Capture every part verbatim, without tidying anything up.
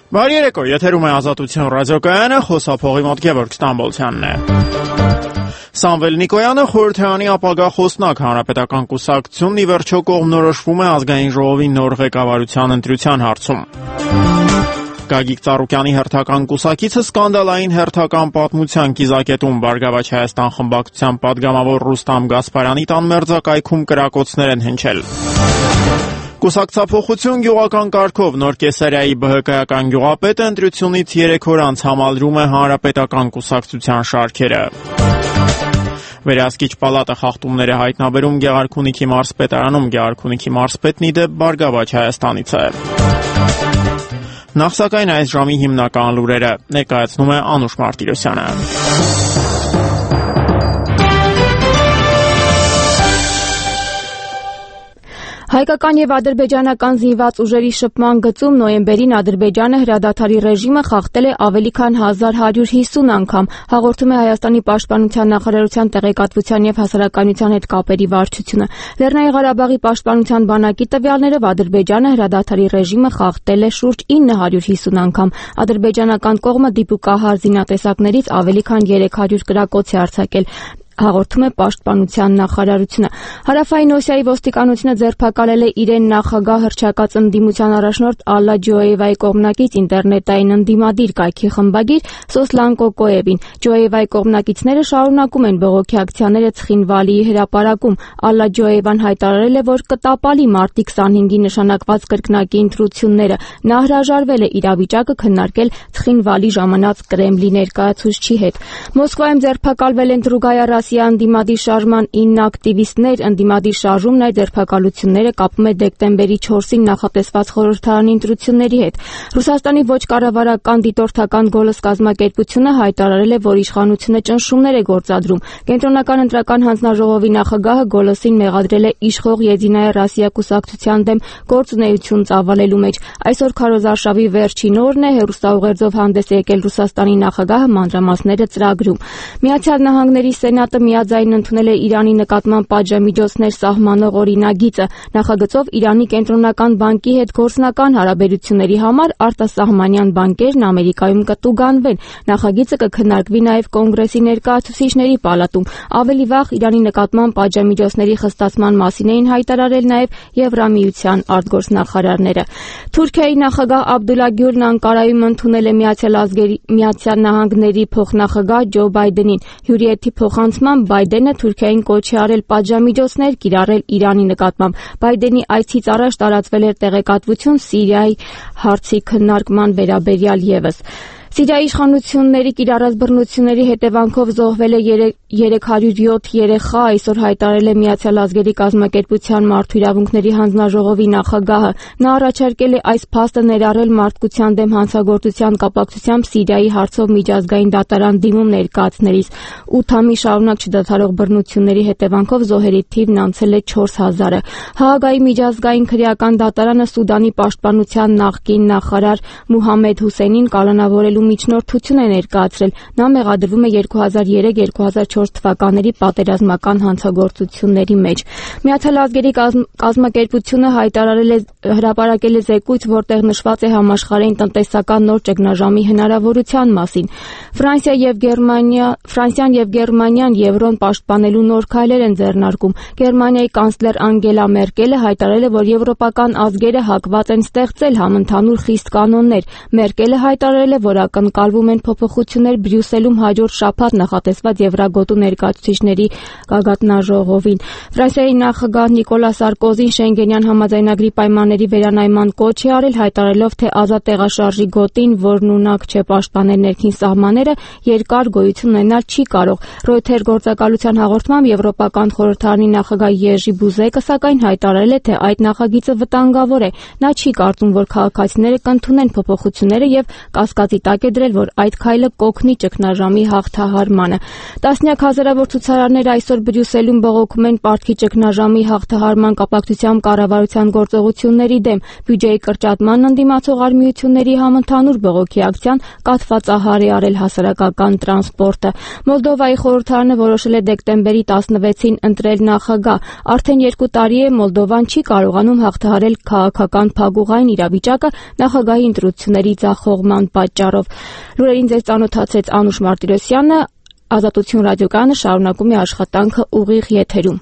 Բարի երեկո, եթերում է Ազատություն ռադիոկայանը, խոսափողի մոտ Գևորգ Ստամբոլցյանն է։ Սամվել Նիկոյանը խորհրդարանի ապագա խոսնակ, Հանրապետական կուսակցությունն ի վերջո կողմնորոշվում է ազգային ժողովի նոր ղեկավարության ընտրության հարցում։ Գագիկ Ծառուկյանի հերթական կուսակիցը սկանդալային հերթական պատմության կիզակետում Բարգավաճ Հայաստան խմբակցության պատգամավոր Ռուստամ Գասպարյանի տան մերձակայքում կրակոցներ են հնչել։ Կուսակցափոխություն գյուղական կարգով նոր Կեսարիայի ԲՀԿ-ական գյուղապետը ընտրությունից երեք օր անց համալրում է Հանրապետական կուսակցության շարքերը։ Վերահսկիչ պալատը խախտումներ է հայտնաբերում Գեղարքունիքի մարզպետարանում, Գեղարքունիքի մարզպետն ի դեպ Բարգավաճ Հայաստանից է։ Նախ սակայն այս ժամի հիմնական լուրերը ներկայացնում է Անուշ Մարտիրոսյանը։ Հայկական եւ ադրբեջանական զինված ուժերի շփման գծում նոյեմբերին Ադրբեջանը հրադադարի ռեժիմը խախտել է ավելի քան հազար հարյուր հիսուն անգամ, հաղորդում է Հայաստանի պաշտպանության նախարարության տեղեկատվության եւ հասարակայնության հետ կապերի վարչությունը։ Լեռնային Ղարաբաղի պաշտպանության բանակի տվյալներով Ադրբեջանը հրադադարի ռեժիմը խախտել է շուրջ ինը հարյուր հիսուն անգամ։ Ադրբեջանական կողմը դիպուկահար զինատեսակներից ավելի քան երեք հարյուր կրակոց է արձակել, հաղորդում է պաշտպանության նախարարությունը։ Հարավային Օսիայի ոստիկանությունը ձերբակալել է իրեն նախագահ հռչակած ընդդիմության առաջնորդ Ալլա Ջոեևայի կողմնակից ինտերնետային ընդդիմադիր կայքի խմբագիր Սոսլան Կոկոևին։ Ջոեևայի կողմնակիցները շարունակում են բողոքի ակցիաները Ցխինվալիի հրապարակում։ Ալլա Ջոեևան հայտարարել է, որ կտապալի մարտի քսանհինգի նշանակված կրկնակի ընտրությունները։ Նա հրաժարվել է իրավիճակը քննարկել Ցխինվալի ժամանած Կրեմլի ներկայացուցչի հետ։ Մոսկվայում ձերբակալվել են Դրուգայա ընդդիմադիր շարժման ինը ակտիվիստներ, ընդդիմադիր շարժումն այդ ձերբակալությունները կապում է դեկտեմբերի չորսին նախատեսված խորհրդարանի ընտրությունների հետ։ Ռուսաստանի ոչ կառավարական դիտորդական «Գոլոս» կազմակերպությունը հայտարարել է, որ իշխանությունը ճնշումներ է գործադրում։ Կենտրոնական ընտրական հանձնաժողովի նախագահը «Գոլոսին» մեղադրել է իշխող Եդինայա Ռոսիա կուսակցության դեմ գործունեություն ծավալելու մեջ։ Այսօր քարոզարշավի վերջին օրն է, հեռուստաուղերձով հանդես է եկել Ռուսաստանի նախագահը, մանրամասները ծրագրում։ Միացյալ Նահանգների Սենատը միաձայն ընդունել է Իրանի նկատմամբ պատժամիջոցներ սահմանող օրինագիծը։ Նախագծով Իրանի կենտրոնական բանկի հետ գործնական հարաբերությունների համար արտասահմանյան բանկերն Ամերիկայում կտուգանվեն։ Նախագիծը կքննարկվի նաև Կոնգրեսի ներկայացուցիչների պալատում։ Ավելի վաղ Իրանի նկատմամբ պատժամիջոցների խստացման մասին էին հայտարարել նաև Եվրամիության արտգործնախարարները։ Թուրքիայի նախագահ Աբդուլլա Գյուլն Անկարայում ընդունել է Միացյալ ազգերի Միացյալ Նահանգների փոխնախագահ Ջո Բայդենին։ Հյուրիեթի փոխանցմամբ Բայդենը Թուրքիային կոչ է արել պատժամիջոցներ կիրառել Իրանի նկատմամբ։ Բայդենի այցից առաջ տարածվել էր տեղեկատվություն Սիրիայի հարցի քննարկման վերաբերյալ ևս։ Սիրիայի իշխանությունների կիրառած բռնությունների հետևանքով զոհվել է երեք հարյուր յոթ երեխա, այսօր հայտարարել է Միացյալ ազգերի կազմակերպության մարդու իրավունքների հանձնաժողովի նախագահը։ Նա առաջարկել է այս փաստը ներառել մարդկության դեմ հանցագործության կապակցությամբ Սիրիայի հարցով միջազգային դատարան դիմում ներկայացնելիս։ ութ ամիս շարունակ չդադարող բռնությունների հետևանքով զոհերի թիվն անցել է չորս հազարը։ Հաագայի միջազգային քրեական դատարանը Սուդանի պաշտպանության նախկին նախարար Մուհամմեդ Հուսեյնին կալանավորելու միջնորդություն է ներկայացրել։ Նա մեղադրվում է երկու հազար երեք երկու հազար չորս թվականների պատերազմական հանցագործությունների մեջ։ Միացյալ ազգերի կազմակերպությունը հայտարարել է հրապարակել է զեկույց, որտեղ նշված է համաշխարհային տնտեսական նոր ճգնաժամի հնարավորության մասին։ Ֆրանսիա եւ Գերմանիա, Ֆրանսիան եւ Գերմանիան եվրոն պաշտպանելու նոր քայլեր են ձեռնարկում։ Գերմանիայի կանցլեր Անգելա Մերկելը հայտարարել է, որ եվրոպական ազգերը հակված են ստեղծել համընդհանուր խիստ կանոններ։ Մերկելը հայտարարել է, որ ակնկալվում են փոփոխություններ Բրյուսելում հաջորդ շաբաթ նախատեսված Եվրագոտու ներկայացուցիչների գագաթնաժողովին։ Ֆրանսիայի նախագահ Նիկոլա Սարկոզին Շենգենյան համաձայնագրի պայմանների վերանայման կոչ է արել, հայտարարելով, թե ազատ տեղաշարժի գոտին, որն ունակ չէ պաշտպանել ներքին սահմանները, երկար գոյություն ունենալ չի կարող։ Ռոյթեր գործակալության հաղորդմամբ Եվրոպական խորհրդարանի նախագահ Єժի Բուզեկը սակայն հայտարարել է, թե այդ նախագիծը վտանգավոր է։ Նա չի կարծում, որ քաղաքացիները կընդունեն փոփոխությունները եւ կասկածի տակ հարկեդրել, որ այդ քայլը կօգնի ճգնաժամի հաղթահարմանը։ Տասնյակ հազարավոր ցուցարարներ այսօր Բրյուսելում բողոքում են պարտքի ճգնաժամի հաղթահարման կապակցությամբ կառավարության գործողությունների դեմ։ Բյուջեի կրճատման ընդդիմացող արմիությունների համընդհանուր բողոքի ակցիան կաթվածահար է արել հասարակական տրանսպորտը։ Մոլդովայի խորհրդարանը որոշել է դեկտեմբերի տասնվեցին ընտրել նախագահ։ Արդեն երկու տարի է Մոլդովան չի կարողանում հաղթահարել քաղաքական փակուղային իրավիճակը նախագահի ընտրությունների ձախողման պատճառով։ Լուրերին ձեզ ծանոթացեց Անուշ Մարտիրոսյանը, Ազատություն ռադիոկայանը շարունակում է աշխատանքը ուղիղ եթերում։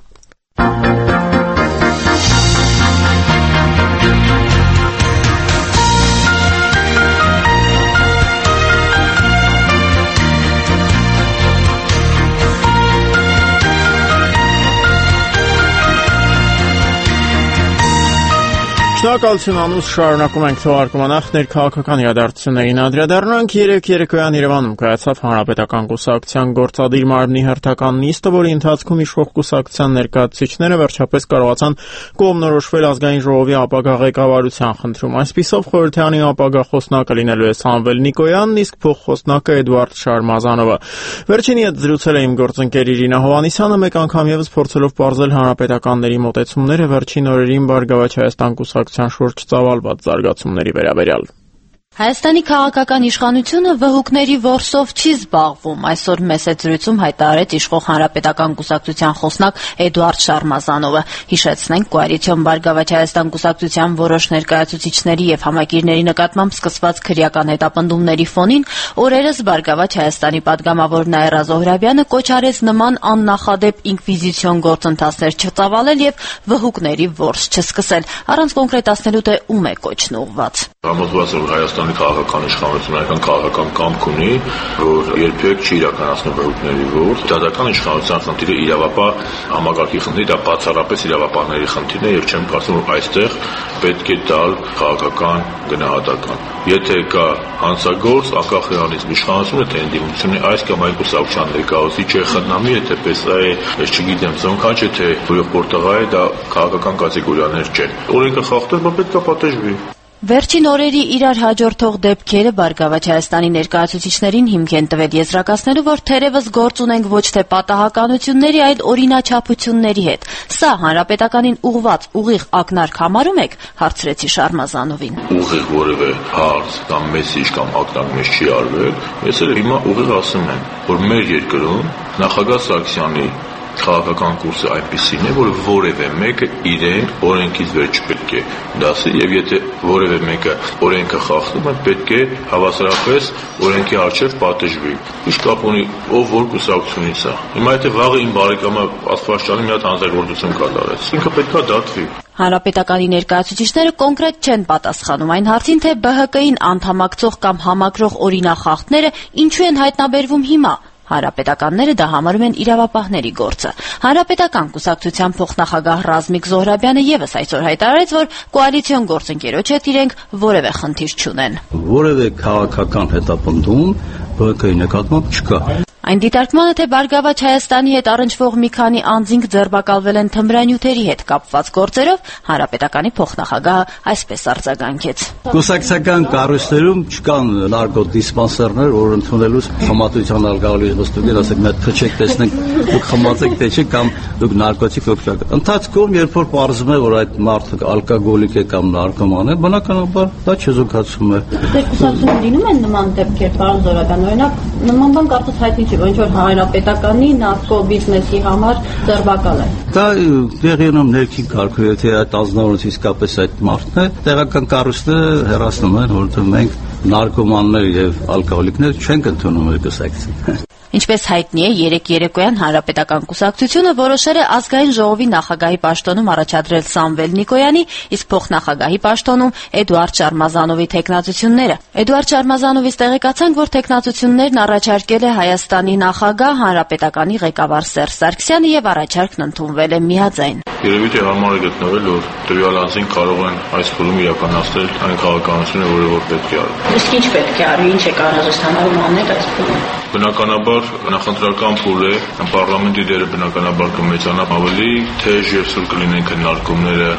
Շնորհակալություն Անուշ, շարունակում ենք թողարկումը նախ ներքաղաքական իրադարձություններին անդրադառնանք։ Երեկ երեկոյան Երևանում կայացավ Հանրապետական կուսակցության գործադիր մարմնի հերթական նիստը, որի ընթացքում իշխող կուսակցության ներկայացուցիչները վերջապես կարողացան կողմնորոշվել ազգային ժողովի ապագա ղեկավարության խնդրում։ Այսպիսով խորհրդարանի ապագա խոսնակը լինելու է Սամվել Նիկոյանն, իսկ փոխխոսնակը Էդուարդ Շարմազանովը։ Վերջինի հետ զրուցել է իմ գործընկեր Իրինա Հովհաննիսյանը, մեկ անգամ եւս փորձելով պարզել հանրապետականների մոտեցումները վերջին օրերին Բարգավաճ Հայաստան կուսակցության շուրջ ծավալված զարգացումների վերաբերյալ։ Հայաստանի քաղաքական իշխանությունը վհուկների որսով չի զբաղվում, այսօր մեծ զրույցում հայտարարեց իշխող Հանրապետական կուսակցության խոսնակ Էդուարդ Շարմազանովը։ Հիշեցնենք, կոալիցիոն Բարգավաճ Հայաստան կուսակցության որոշ ներկայացուցիչների եւ համակիրների նկատմամբ սկսված քրեական հետապնդումների ֆոնին օրերս Բարգավաճ Հայաստանի падգամավոր Նաիրա Զոհրաբյանը կոչ արեց նման աննախադեպ ինկվիզիցիոն գործընթացներ չծավալել եւ վհուկների որս չսկսել, առանց կոնկրետացնելու թե ում է կոչն ուղղված։ Հայաստանի քաղաքական իշխանությունը այնքան քաղաքական կամք ունի, որ երբեք չի իրականացնում վհուկների որս։ Դատական իշխանության խնդիրը իրավապահ համակարգի խնդիր, դա բացառապես իրավապահների խնդիրն է եւ չեմ կարծում, որ այստեղ պետք է տալ քաղաքական գնահատական։ Եթե կա հանցագործ, անկախ նրանից իշխանությունը թե ընդդիմությունը այս կամ այլ կուսակցության ներկայացուցիչ է խնամի, եթե պես է, ես չգիտեմ, ծոնքան չէ թե որովորտղա է, դա քաղաքական կատեգորիաներ չեն։ Օրենքը խախտել, բայց պետք է պատժվի։ Վերջին օրերի իրար հաջորդող դեպքերը Բարգավաճ Հայաստանի ներկայացուցիչներին հիմք են տվել եզրակացնելու, որ թերևս գործ ունենք ոչ թե պատահականությունների, այլ օրինաչափությունների հետ։ Սա հանրապետականին ուղղված ուղիղ ակնարկ համարում եք, հարցրեցի Շարմազանովին։ Ուղիղ որևէ հարց կամ մեսիջ կամ ակնարկ մեզ չի արվել, ես էլ հիմա ուղիղ ասում եմ, որ մեր երկրում նախագահ Սարգսյանի քաղաքական կուրսը այնպիսին է, որ որևէ մեկը իրեն օրենքից վեր չպետք է դասի եւ եթե որևէ մեկը օրենքը խախտում է, պետք է հավասարապես օրենքի առջև պատժվի։ Ինչ կապ ունի ով որ կուսակցությունից է։ Հիմա եթե վաղը իմ բարեկամը Աստվածաշնչի մի հատ հանցագործություն կատարեց, ինքը պետք է դատվի։ Հանրապետականի ներկայացուցիչները կոնկրետ չեն պատասխանում այն հարցին, թե B H K-ին անդամակցող կամ համակրող օրինախախտները ինչու են հայտնաբերվում հիմա։ Հանրապետականները դա համարում են իրավապահների գործը։ Հանրապետական կուսակցության փոխնախագահ Ռազմիկ Զոհրաբյանը եւս այսօր հայտարարեց, որ կոալիցիոն գործընկերոջ հետ իրենք որևէ խնդիր չունեն։ Որևէ քաղաքական հետապնդում B H K-ի նկատմամբ չկա։ Այն դիտարկմանը, թե Բարգավաճ Հայաստանի հետ առնչվող մի քանի անձինք ձերբակալվել են թմրանյութերի հետ կապված գործերով, Հանրապետականի փոխնախագահը այսպես արձագանքեց։ Կուսակցական կառույցներում չկան նարկոդիսպանսերներ, որ ընդունելուց խմատության ալկոհոլիզմը ստուգել, ասեք, մենք քչեք տեսնենք, դուք խմացեք թե չէ կամ դուք նարկոտիկ օգտագործեք։ Ընթացքում, երբ որ պարզվում է, որ այդ մարդը ալկոգոլիկ է կամ նարկոման է, բնականաբար դա չեզոքացում է։ Դե կուսակցությունում լինում են նման դեպքեր, պարոն Զոհրաբյան, օրինակ նման բան կարծես հայտնի չէ, ոնց որ Հանրապետականի նավկո բիզնեսի համար ձերբակալ է։ Դա տեղի ունում ներքին կարգով, եթե այդ ազնվորից իսկապես այդ մարդն է, տեղական կառույցները հեռացնում են, որովհետև մենք նարկոմաններ եւ ալկոհոլիկներ չենք ընդունում մեր կուսակցություն։ Ինչպես հայտնի է, երեք երեկոյան Հանրապետական կուսակցությունը որոշել է ազգային ժողովի նախագահի պաշտոնում առաջադրել Սամվել Նիկոյանի, իսկ փոխնախագահի պաշտոնում Էդուարդ Շարմազանովի թեկնածությունները։ Էդուարդ Շարմազանովից տեղեկացանք, որ թեկնածություններն առաջարկել է Հայաստանի նախագահ, Հանրապետականի ղեկավար Սերժ Սարգսյանը եւ առաջարկն ընդունվել է միաձայն։ Երևի թե հարմար է գտնվել, որ տվյալ անձին կարող են այս փուլում իրականացնել այն քաղաքականությունը, որը որ պետք է արվի։ Իսկ ինչ պետք է արվի, ինչ է կարողացած համարում անել այս փուլում։ Բնականաբար նախընտրական փուլ է, պարլամենտի դերը բնականաբար կմեծանա, ավելի թեժ եւ սուր կլինեն քննարկումները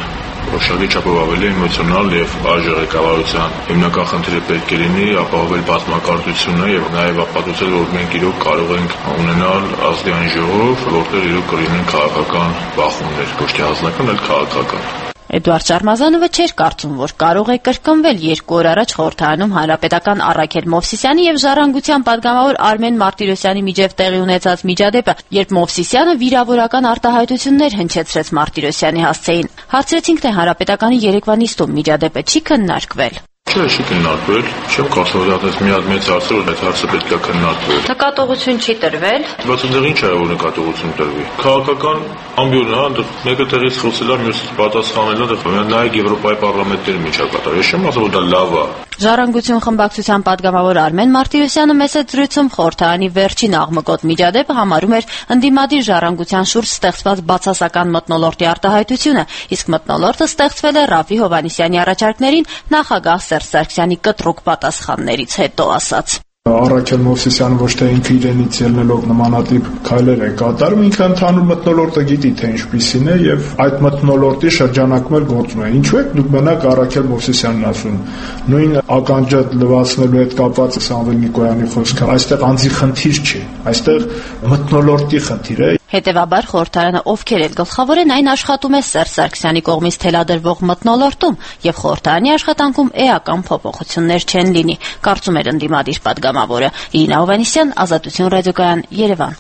Որոշակի չափով ավելի էմոցիոնալ եւ արժե ղեկավարության հիմնական խնդիրը պետք է լինի ապահովել բազմակարծությունը եւ նաեւ ապացուցել, որ մենք իրոք կարող ենք ունենալ ազգային ժողով, որտեղ իրոք կլինեն քաղաքական բախումներ, ոչ թե ազգական, այլ քաղաքական։ Էդուարդ Շարմազանովը չէր կարծում, որ կարող է կրկնվել երկու օր առաջ խորհրդարանում հանրապետական Առաքել Մովսիսյանի եւ Ժառանգության պատգամավոր Արմեն Մարտիրոսյանի միջև տեղի ունեցած միջադեպը, երբ Մովսիսյանը վիրավորական արտահայտություններ հնչեցրեց Մարտիրոսյանի հասցեին։ Հարցրեցինք, թե հանրապետականի երեկվա նիստում միջադեպը չի քննարկվել։ Չէ, չի քննարկվել, չեմ կարծում, որ դա մի հատ մեծ հարց է, որ այդ հարցը պետք է քննարկվել։ Նկատողություն չի տրվել։ Բայց այնտեղ ինչ է, որ նկատողություն տրվի։ Քաղաքական ամբիոն է, այնտեղ մեկը տեղից խոսել է, մյուսը պատասխանել է, նայեք Եվրոպայի պարլամենտների միջակայքը։ Ես չեմ ասում, որ դա լավ է։ Ժառանգություն խմբակցության պատգամավոր Արմեն Մարտիրոսյանը մեծ զրույցում խորհրդարանի վերջին աղմկոտ միջադեպը համարում էր ընդդիմադիր Ժառանգության շուրջ ստեղծված բացասական մթնոլորտի արտահայտությունը, իսկ մթնոլորտը ստեղծվել է Ռաֆի Հովհաննիսյանի առաջարկներին նախագահ Սերժ Սարգսյանի կտրուկ պատասխաններից հետո, ասաց. Առաքել Մովսիսյանը ոչ թե ինքը իրենից ելնելով նմանատիպ քայլեր է կատարում, ինքը ընդհանուր մթնոլորտը գիտի, թե ինչպիսին է եւ այդ մթնոլորտի շրջանակում էլ գործում է։ Ինչու եք դուք մենակ Առաքել Մովսիսյանն ասում։ Նույն ականջը լվացնելու հետ կապված Սամվել Նիկոյանի խոսքը, այստեղ անձի խնդիր չի, այստեղ մթնոլորտի խնդիր է։ Հետևաբար խորհրդարանը ովքեր էլ գլխավոր են, այն աշխատում է Սերժ Սարգսյանի կողմից թելադրվող մթնոլորտում եւ խորհրդարանի աշխատանքում էական փոփոխություններ չեն լինի, կարծում էր ընդդիմադիր պատգամավորը։ Իրինա Հովհաննիսյան, Ազատություն ռադիոկայան, Երևան։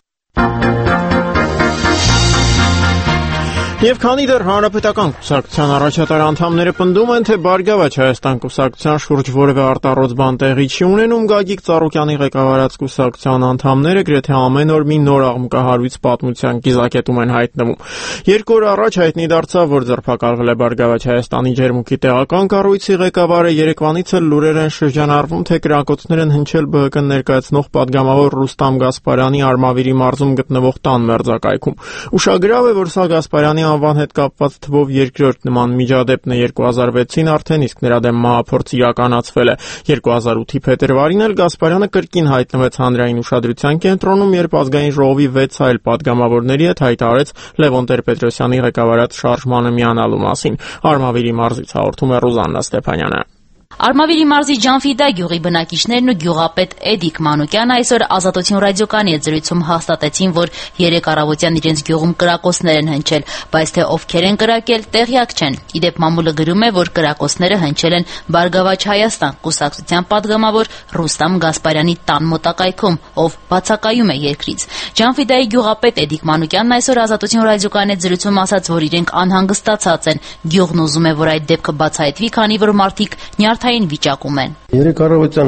Եվ քանի դեռ հանրապետական կուսակցության առաջատար անդամները պնդում են, թե Բարգավաճ Հայաստան կուսակցության շուրջ որևէ արտառոց բան տեղի չի ունենում, Գագիկ Ծառուկյանի ղեկավարած կուսակցության անդամները գրեթե ամեն օր մի նոր աղմկահարույց պատմության կիզակետում են հայտնվում։ Երկու օր առաջ հայտնի դարձավ, որ ձերբակալվել է Բարգավաճ Հայաստանի ջերմուկի տեղական կառույցի ղեկավարը, երեկվանից էլ լուրեր են շրջանառվում, թե կրակոցներ են հնչել ԲՀԿ ներկայացնող պատգամավոր Ռուստամ Գասպարյանի Արմավիրի մարզում գտնվող տան մերձակայքում։ Ուշագրավ է, որ սա Գասպարյանի անվան հետ կապված թվով երկրորդ նման միջադեպն է երկու հազար վեցին արդեն, իսկ նրա դեմ մահափորձ իրականացվել է։ երկու հազար ութի փետրվարին էլ Գասպարյանը կրկին հայտնվեց հանրային ուշադրության կենտրոնում, երբ ազգային ժողովի վեց այլ պատգամավորների հետ հայտարարեց Լևոն Տեր-Պետրոսյանի ղեկավարած շարժմանը միանալու մասին։ Արմավիրի մարզից հաղորդում է Ռուզաննա Ստեփանյանը։ Արմավիրի մարզի Ջանֆիդա գյուղի բնակիչներն ու գյուղապետ Էդիկ Մանուկյանը այսօր Ազատություն ռադիոկայանի հետ զրույցում հաստատեցին, որ երեք առավոտյան իրենց գյուղում կրակոցներ են հնչել, բայց թե ովքեր են կրակել, տեղյակ չեն։ Իդեպ մամուլը գրում է, որ կրակոցները հնչել են Բարգավաճ Հայաստան կուսակցության պատգամավոր Ռուստամ Գասպարյանի տան մոտակայքում, ով բացակայում է երկրից։ Ջանֆիդայի գյուղապետ Էդիկ Մանուկյանն այսօր Ազատություն ռադիոկայանի հետ զրույցում ասաց, որ իրենք անհանգստացած են։ Գյուղն ուզում է, որ այդ դեպքը բացահայտվի, քանի որ մարդիկ նյարդային վիճակում են։ Երեք առավոտյան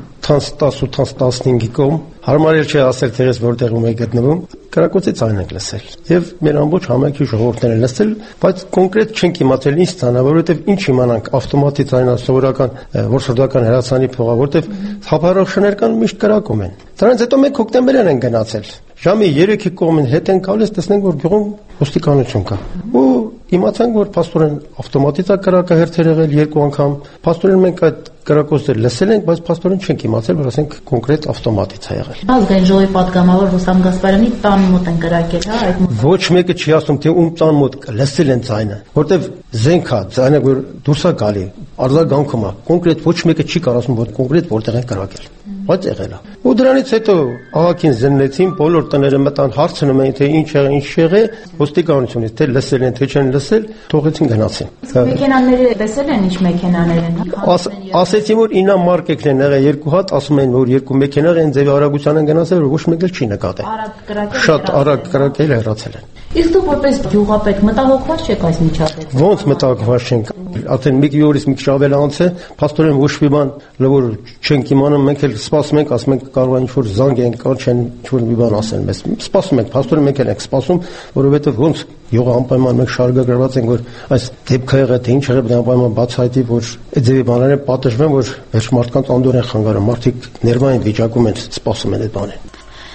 ութ տասնհինգի կողմ հարմար չէ ասել, թե ես որտեղում եմ գտնվում, կրակոցի ցայն ենք լսել եւ մեր ամբողջ համայնքի ժողովուրդն են լսել, բայց կոնկրետ չենք իմացել ինչ ցանա, որովհետեւ ինչ իմանանք ավտոմատի ցայնա սովորական որսորդական հրացանի փողա, որովհետեւ հապարող շներ կան միշտ կրակում են։ Դրանից հետո մենք հոկտեմբերյան են գնացել։ Ժամի երեքի կողմին հետ են գալիս, տեսնենք որ գյուղում ոստիկանություն կա։ Ու իմացանք, որ փաստորեն ավտոմատից է կրակահերթեր եղել երկու անգամ։ Փաստորեն մենք այդ կրակոցները լսել ենք, բայց փաստորեն չենք իմացել, որ ասենք կոնկրետ ավտոմատից է եղել։ Ազգային ժողովի պատգամավոր Ռուստամ Գասպարյանի տան մոտ են կրակել, հա, այդ ոչ մեկը չի ասում, թե ում տան մոտ լսել են ձայնը, որտեվ զենք է, ձայնը որ դուրս է գալի, արձագանքում է։ Կոնկրետ ոչ մեկը չի կարող ասում, որ կոնկրետ որտեղ են կրակել։ Բայց եղել է։ Ու դրանից հետո ահագին զննեցին, բոլոր տները մտան, հարցնում էին, թե ինչ եղել, ինչ եղել, ոստիկանությունից, թե լսել են, թե չեն լսել, թողեցին գնացին։ Մեքենաները տեսել են, ինչ մեքենաներ են։ Ասեցին, որ ինա մարկեկն են եղել երկու հատ, ասում են, որ երկու մեքենա են ձևի արագության են գնացել, որ ոչ մեկ էլ չի նկատել։ Շատ արագ կրակել հեռացել են։ Իսկ դուք որպես գյուղապետ մտահոգված չեք այս միջադեպից։ Ոնց մտահոգված չենք։ Արդեն մի օրից մի քիչ ավել անց է, փաստորեն ոչ մի բան լավոր չենք իմանում, մենք էլ սպասում ենք, ասում ենք կարող է ինչ-որ զանգ են, կարող չեն ինչ-որ մի բան ասեն մեզ։ Սպասում ենք, փաստորեն մենք էլ ենք սպասում, որովհետև ոնց յուղը անպայման մենք շարունակագրված ենք, որ այս դեպքը եղել թե ինչ եղել, անպայման բացահայտի, որ այդ ձևի բաները պատժվեն, որ վերջ մարդկանց անդոր են խանգարում, մարդիկ ներվային վիճակում են, սպասում են այդ բանին։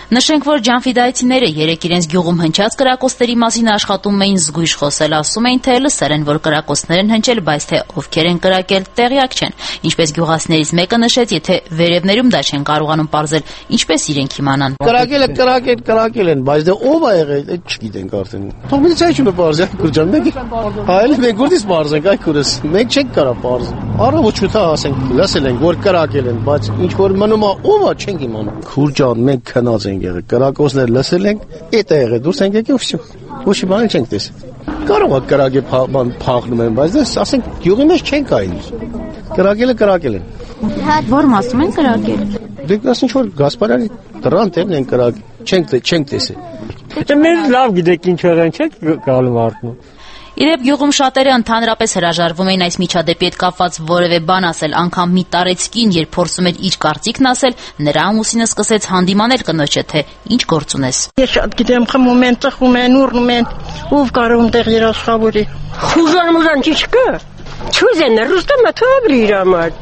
Նշենք, որ ջանֆիդայցիները երեկ իրենց գյուղում հնչած կրակոցների մասին աշխատում էին զգույշ խոսել, ասում էին, թե լսել են, որ կրակոցներ են հնչել, բայց թե ովքեր են կրակել, տեղյակ չեն։ Ինչպես գյուղացիներից մեկը նշեց, եթե վերևներում դա չեն կարողանում պարզել, ինչպես իրենք իմանան։ Կրակել է, կրակել, կրակել են, բայց դե ով է եղել, այդ չգիտենք արդեն։ Թող միլիցիայինը պարզի, Գուրջան, մենք այլ մենք որտից պարզենք, այ քուրս, մենք չենք կարա պարզել։ Առավոտը ասենք, լսել ենք, որ կրակել են, բայց ինչ որ մնում է, ով է, չենք իմանում։ Գուրջան, մենք քնած ենք եղել, կրակոցներ լսել ենք, էդ է եղել, դուրս ենք եկել, վсё։ Ոչ մի բան չենք տեսել։ Կարող է կրակել բան փախնում են, բայց դες ասենք գյուղի մեջ չեն կային։ Կրակելը կրակել են։ Որ մասում են կրակել։ Դուք ասին որ Գասպարյանի դրան տերն են կրակել, չենք չենք տեսել։ Դե մենք լավ գիտենք ինչ եղան, չեք գալու արդյոք։ Իրեւ գյուղում շատերը ընդհանրապես հրաժարվում էին այս միջադեպի հետ կապված որևէ բան ասել, անգամ մի տարեցկին, երբ փորձում էր իր կարծիքն ասել, նրա ամուսինը սկսեց հանդիմանել կնոջը, թե ինչ գործ ունես։ Ես շատ գիտեմ, խմում են, ծխում են, ուռնում են, ով կարող տեղ երաշխավորի։ Խուժան մուժան չկա։ Չուզեն, Ռուստամը թողի իր համար։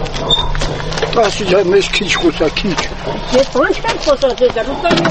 Ասի մեզ քիչ խոսա, քիչ։ Ես ոնց կան խոսած, Ռուստամի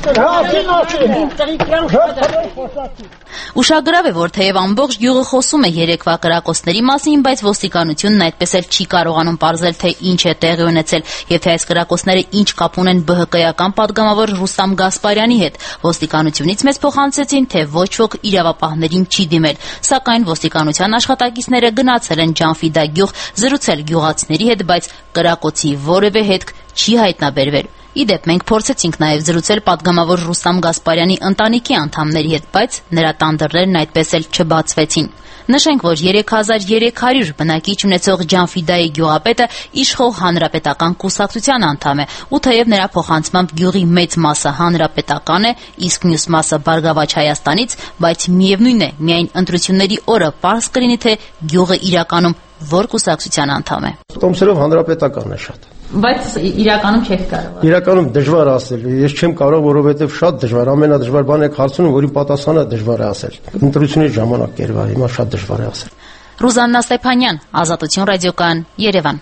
մասինացել։ Ուշագրավ է, որ թեև ամբողջ գյուղը խոսում է երեկվա կրակոցների մասին, բայց ոստիկանությունն այդպես էլ չի կարողանում պարզել, թե ինչ է տեղի ունեցել, եւ թե այս կրակոցները ինչ կապ ունեն бэ հը կայական падգամավոր Ռուստամ Գասպարյանի հետ։ Ոստիկանությունից մեզ փոխանցեցին, թե ոչ ոք իրավապահներին չի դիմել, սակայն ոստիկանության աշխատակիցները գնացել են Ջանֆիդա գյուղ, զրուցել գյուղացիների հետ, բայց կրակոցի որևէ հետք չի հայտնաբերվել։ Իդեպ մենք փորձեցինք նաև զրուցել падգամավոր Ռուստամ Գասպարյանի ընտանիքի անդամների հետ, բայց նրա տանդրներն այդպես էլ չբացվեցին։ Նշենք, որ երեք հազար երեք հարյուր բնակիչ ունեցող Ջանֆիդայի գյուղապետը իշխող հանրապետական կուսակցության անդամ է, ու թեև նրա փոխանցմամբ գյուղի մեծ մասը հանրապետական է, իսկ մյուս մասը Բարգավաճ Հայաստանից, բայց միևնույն է, միայն ընտրությունների օրը պարզ կլինի, թե գյուղը իրականում որ կուսակցության անդամ է։ Տոմսերով հանրապետական է շատ։ Բայց իրականում չեք կարող։ Իրականում դժվար ասել։ Ես չեմ կարող, որովհետև շատ դժվար, ամենադժվար բանը հարցնում, որի պատասխանը դժվար է ասել։ Ընտրությունների ժամանակ կերվա, հիմա շատ դժվար է ասել։ Ռուզաննա Ստեփանյան, Ազատություն ռադիոկայան, Երևան։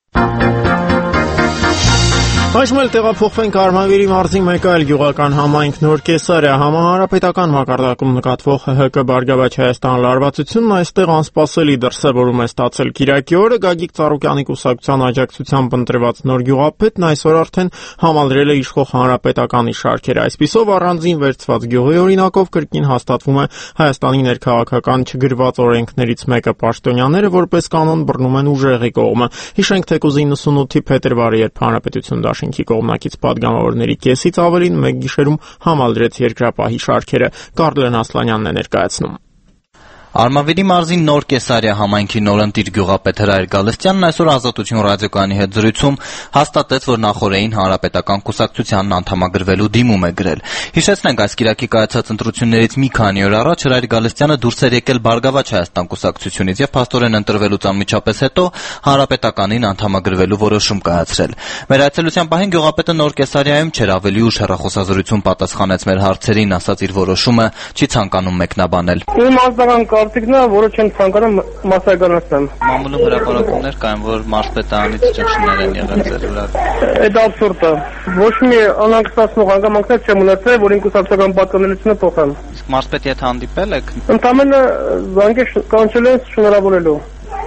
Այժմ էլ տեղափոխվենք Արմավիրի մարզի մեկ այլ գյուղական համայնք Նոր Կեսարիա, համահանրապետական մակարդակում նկատվող ՀՀԿ Բարգավաճ Հայաստան լարվածությունն այստեղ անսպասելի դրսևորում է ստացել Կիրակի օրը Գագիկ Ծառուկյանի կուսակցության աջակցությամբ ընտրված նոր գյուղապետն այսօր արդեն համալրել է իշխող հանրապետականի շարքերը։ Այսպիսով առանձին վերցված գյուղի օրինակով կրկին հաստատվում է Հայաստանի ներքաղաքական չգրված օրենքներից մեկը պաշտոնյաները որպես կանոն բռնում են ուժեղի կողմը։ Հիշենք, թեկուզ իննսունութի փետրվարի երբ հանրապետություն դաշինքի կողմնակից падգամավորների կեսից ավելին մեկ գիշերում համալրեց երկրապահի շարքերը։ Կարլեն Ասլանյանն է ներկայացնում։ Արմավիրի մարզի Նոր Կեսարիա համայնքի նորընտիր գյուղապետ Հրայր Գալստյանն այսօր Ազատություն ռադիոկայանի հետ զրույցում հաստատեց, որ նախորդին հանրապետական կուսակցությանն անդամագրվելու դիմում է գրել։ Հիշեցնենք, այս կիրակի կայացած ընտրություններից մի քանի օր առաջ Հրայր Գալստյանը դուրս էր եկել Բարգավաճ Հայաստան կուսակցությունից եւ փաստորեն ընտրվելուց անմիջապես հետո հանրապետականին անդամագրվելու որոշում կայացրել։ Մեր այցելության պահին գյուղապետը Նոր Կեսարիայում չէր, ավելի ուշ հեռախոսազրույցում պատասխանեց մեր հարցերին, ասաց իր որոշումը չի ցանկանում մեկնաբանել։ Կարծիքն է, որը չեմ ցանկանում մասսայականացնել։ Մամուլում հրապարակումներ կային, որ մարզպետարանից ճնշումներ են եղել ձեր վրա։ Այդ աբսուրդ է։ Ոչ մի անհանգստացնող հանգամանքներ չեմ ունեցել, որ ինքս կուսակցական պատկանելիությունը փոխեմ։ Իսկ մարզպետի հետ հանդիպել եք։ Ընդամենը զանգեր կանչել են շնորհավորելու։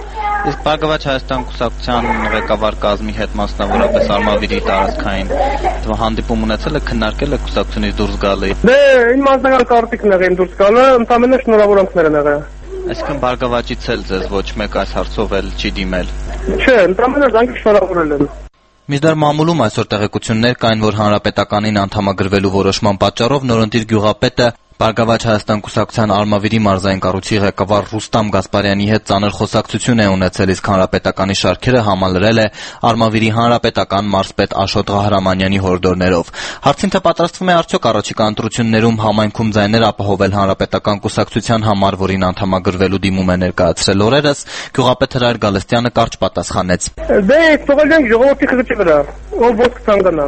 Իսկ Բարգավաճ Հայաստան կուսակցության ղեկավար կազմի հետ մասնավորապես Արմավիրի տարածքային հանդիպում ունեցել եք, քննարկել եք կուսակցությունից դուրս գալը։ Դե իմ մասնական կարծիքն է իմ դուրս գալը, ընդամենը շնորհավորանքներ են եղել։ Այսինքն Բարգավաճից էլ ձեզ ոչ մեկ այս հարցով էլ չի դիմել։ Չէ, ընդամենը զանգեր շնորհավորել են։ Մինչդեռ մամուլում այսօր տեղեկություններ կային, որ հանրապետականին անդամագրվելու որոշման պատճառով նորընտիր գյուղապետը Բարգավաճ Հայաստան կուսակցության Արմավիրի մարզային կառույցի ղեկավար Ռուստամ Գասպարյանի հետ ծանր խոսակցություն է ունեցել, իսկ հանրապետականի շարքերը համալրել է Արմավիրի հանրապետական մարզպետ Աշոտ Ղահրամանյանի հորդորներով։ Հարցին թե պատրաստվում է արդյոք առաջիկա ընտրություններում համայնքում ձայներ ապահովել հանրապետական կուսակցության համար, որին անդամագրվելու դիմում է ներկայացրել օրերս, գյուղապետ Հրայր Գալստյանը կարճ պատասխանեց. Դե թողել ենք ժողովրդի խղճի վրա, ով ո՞նց կցանկանա։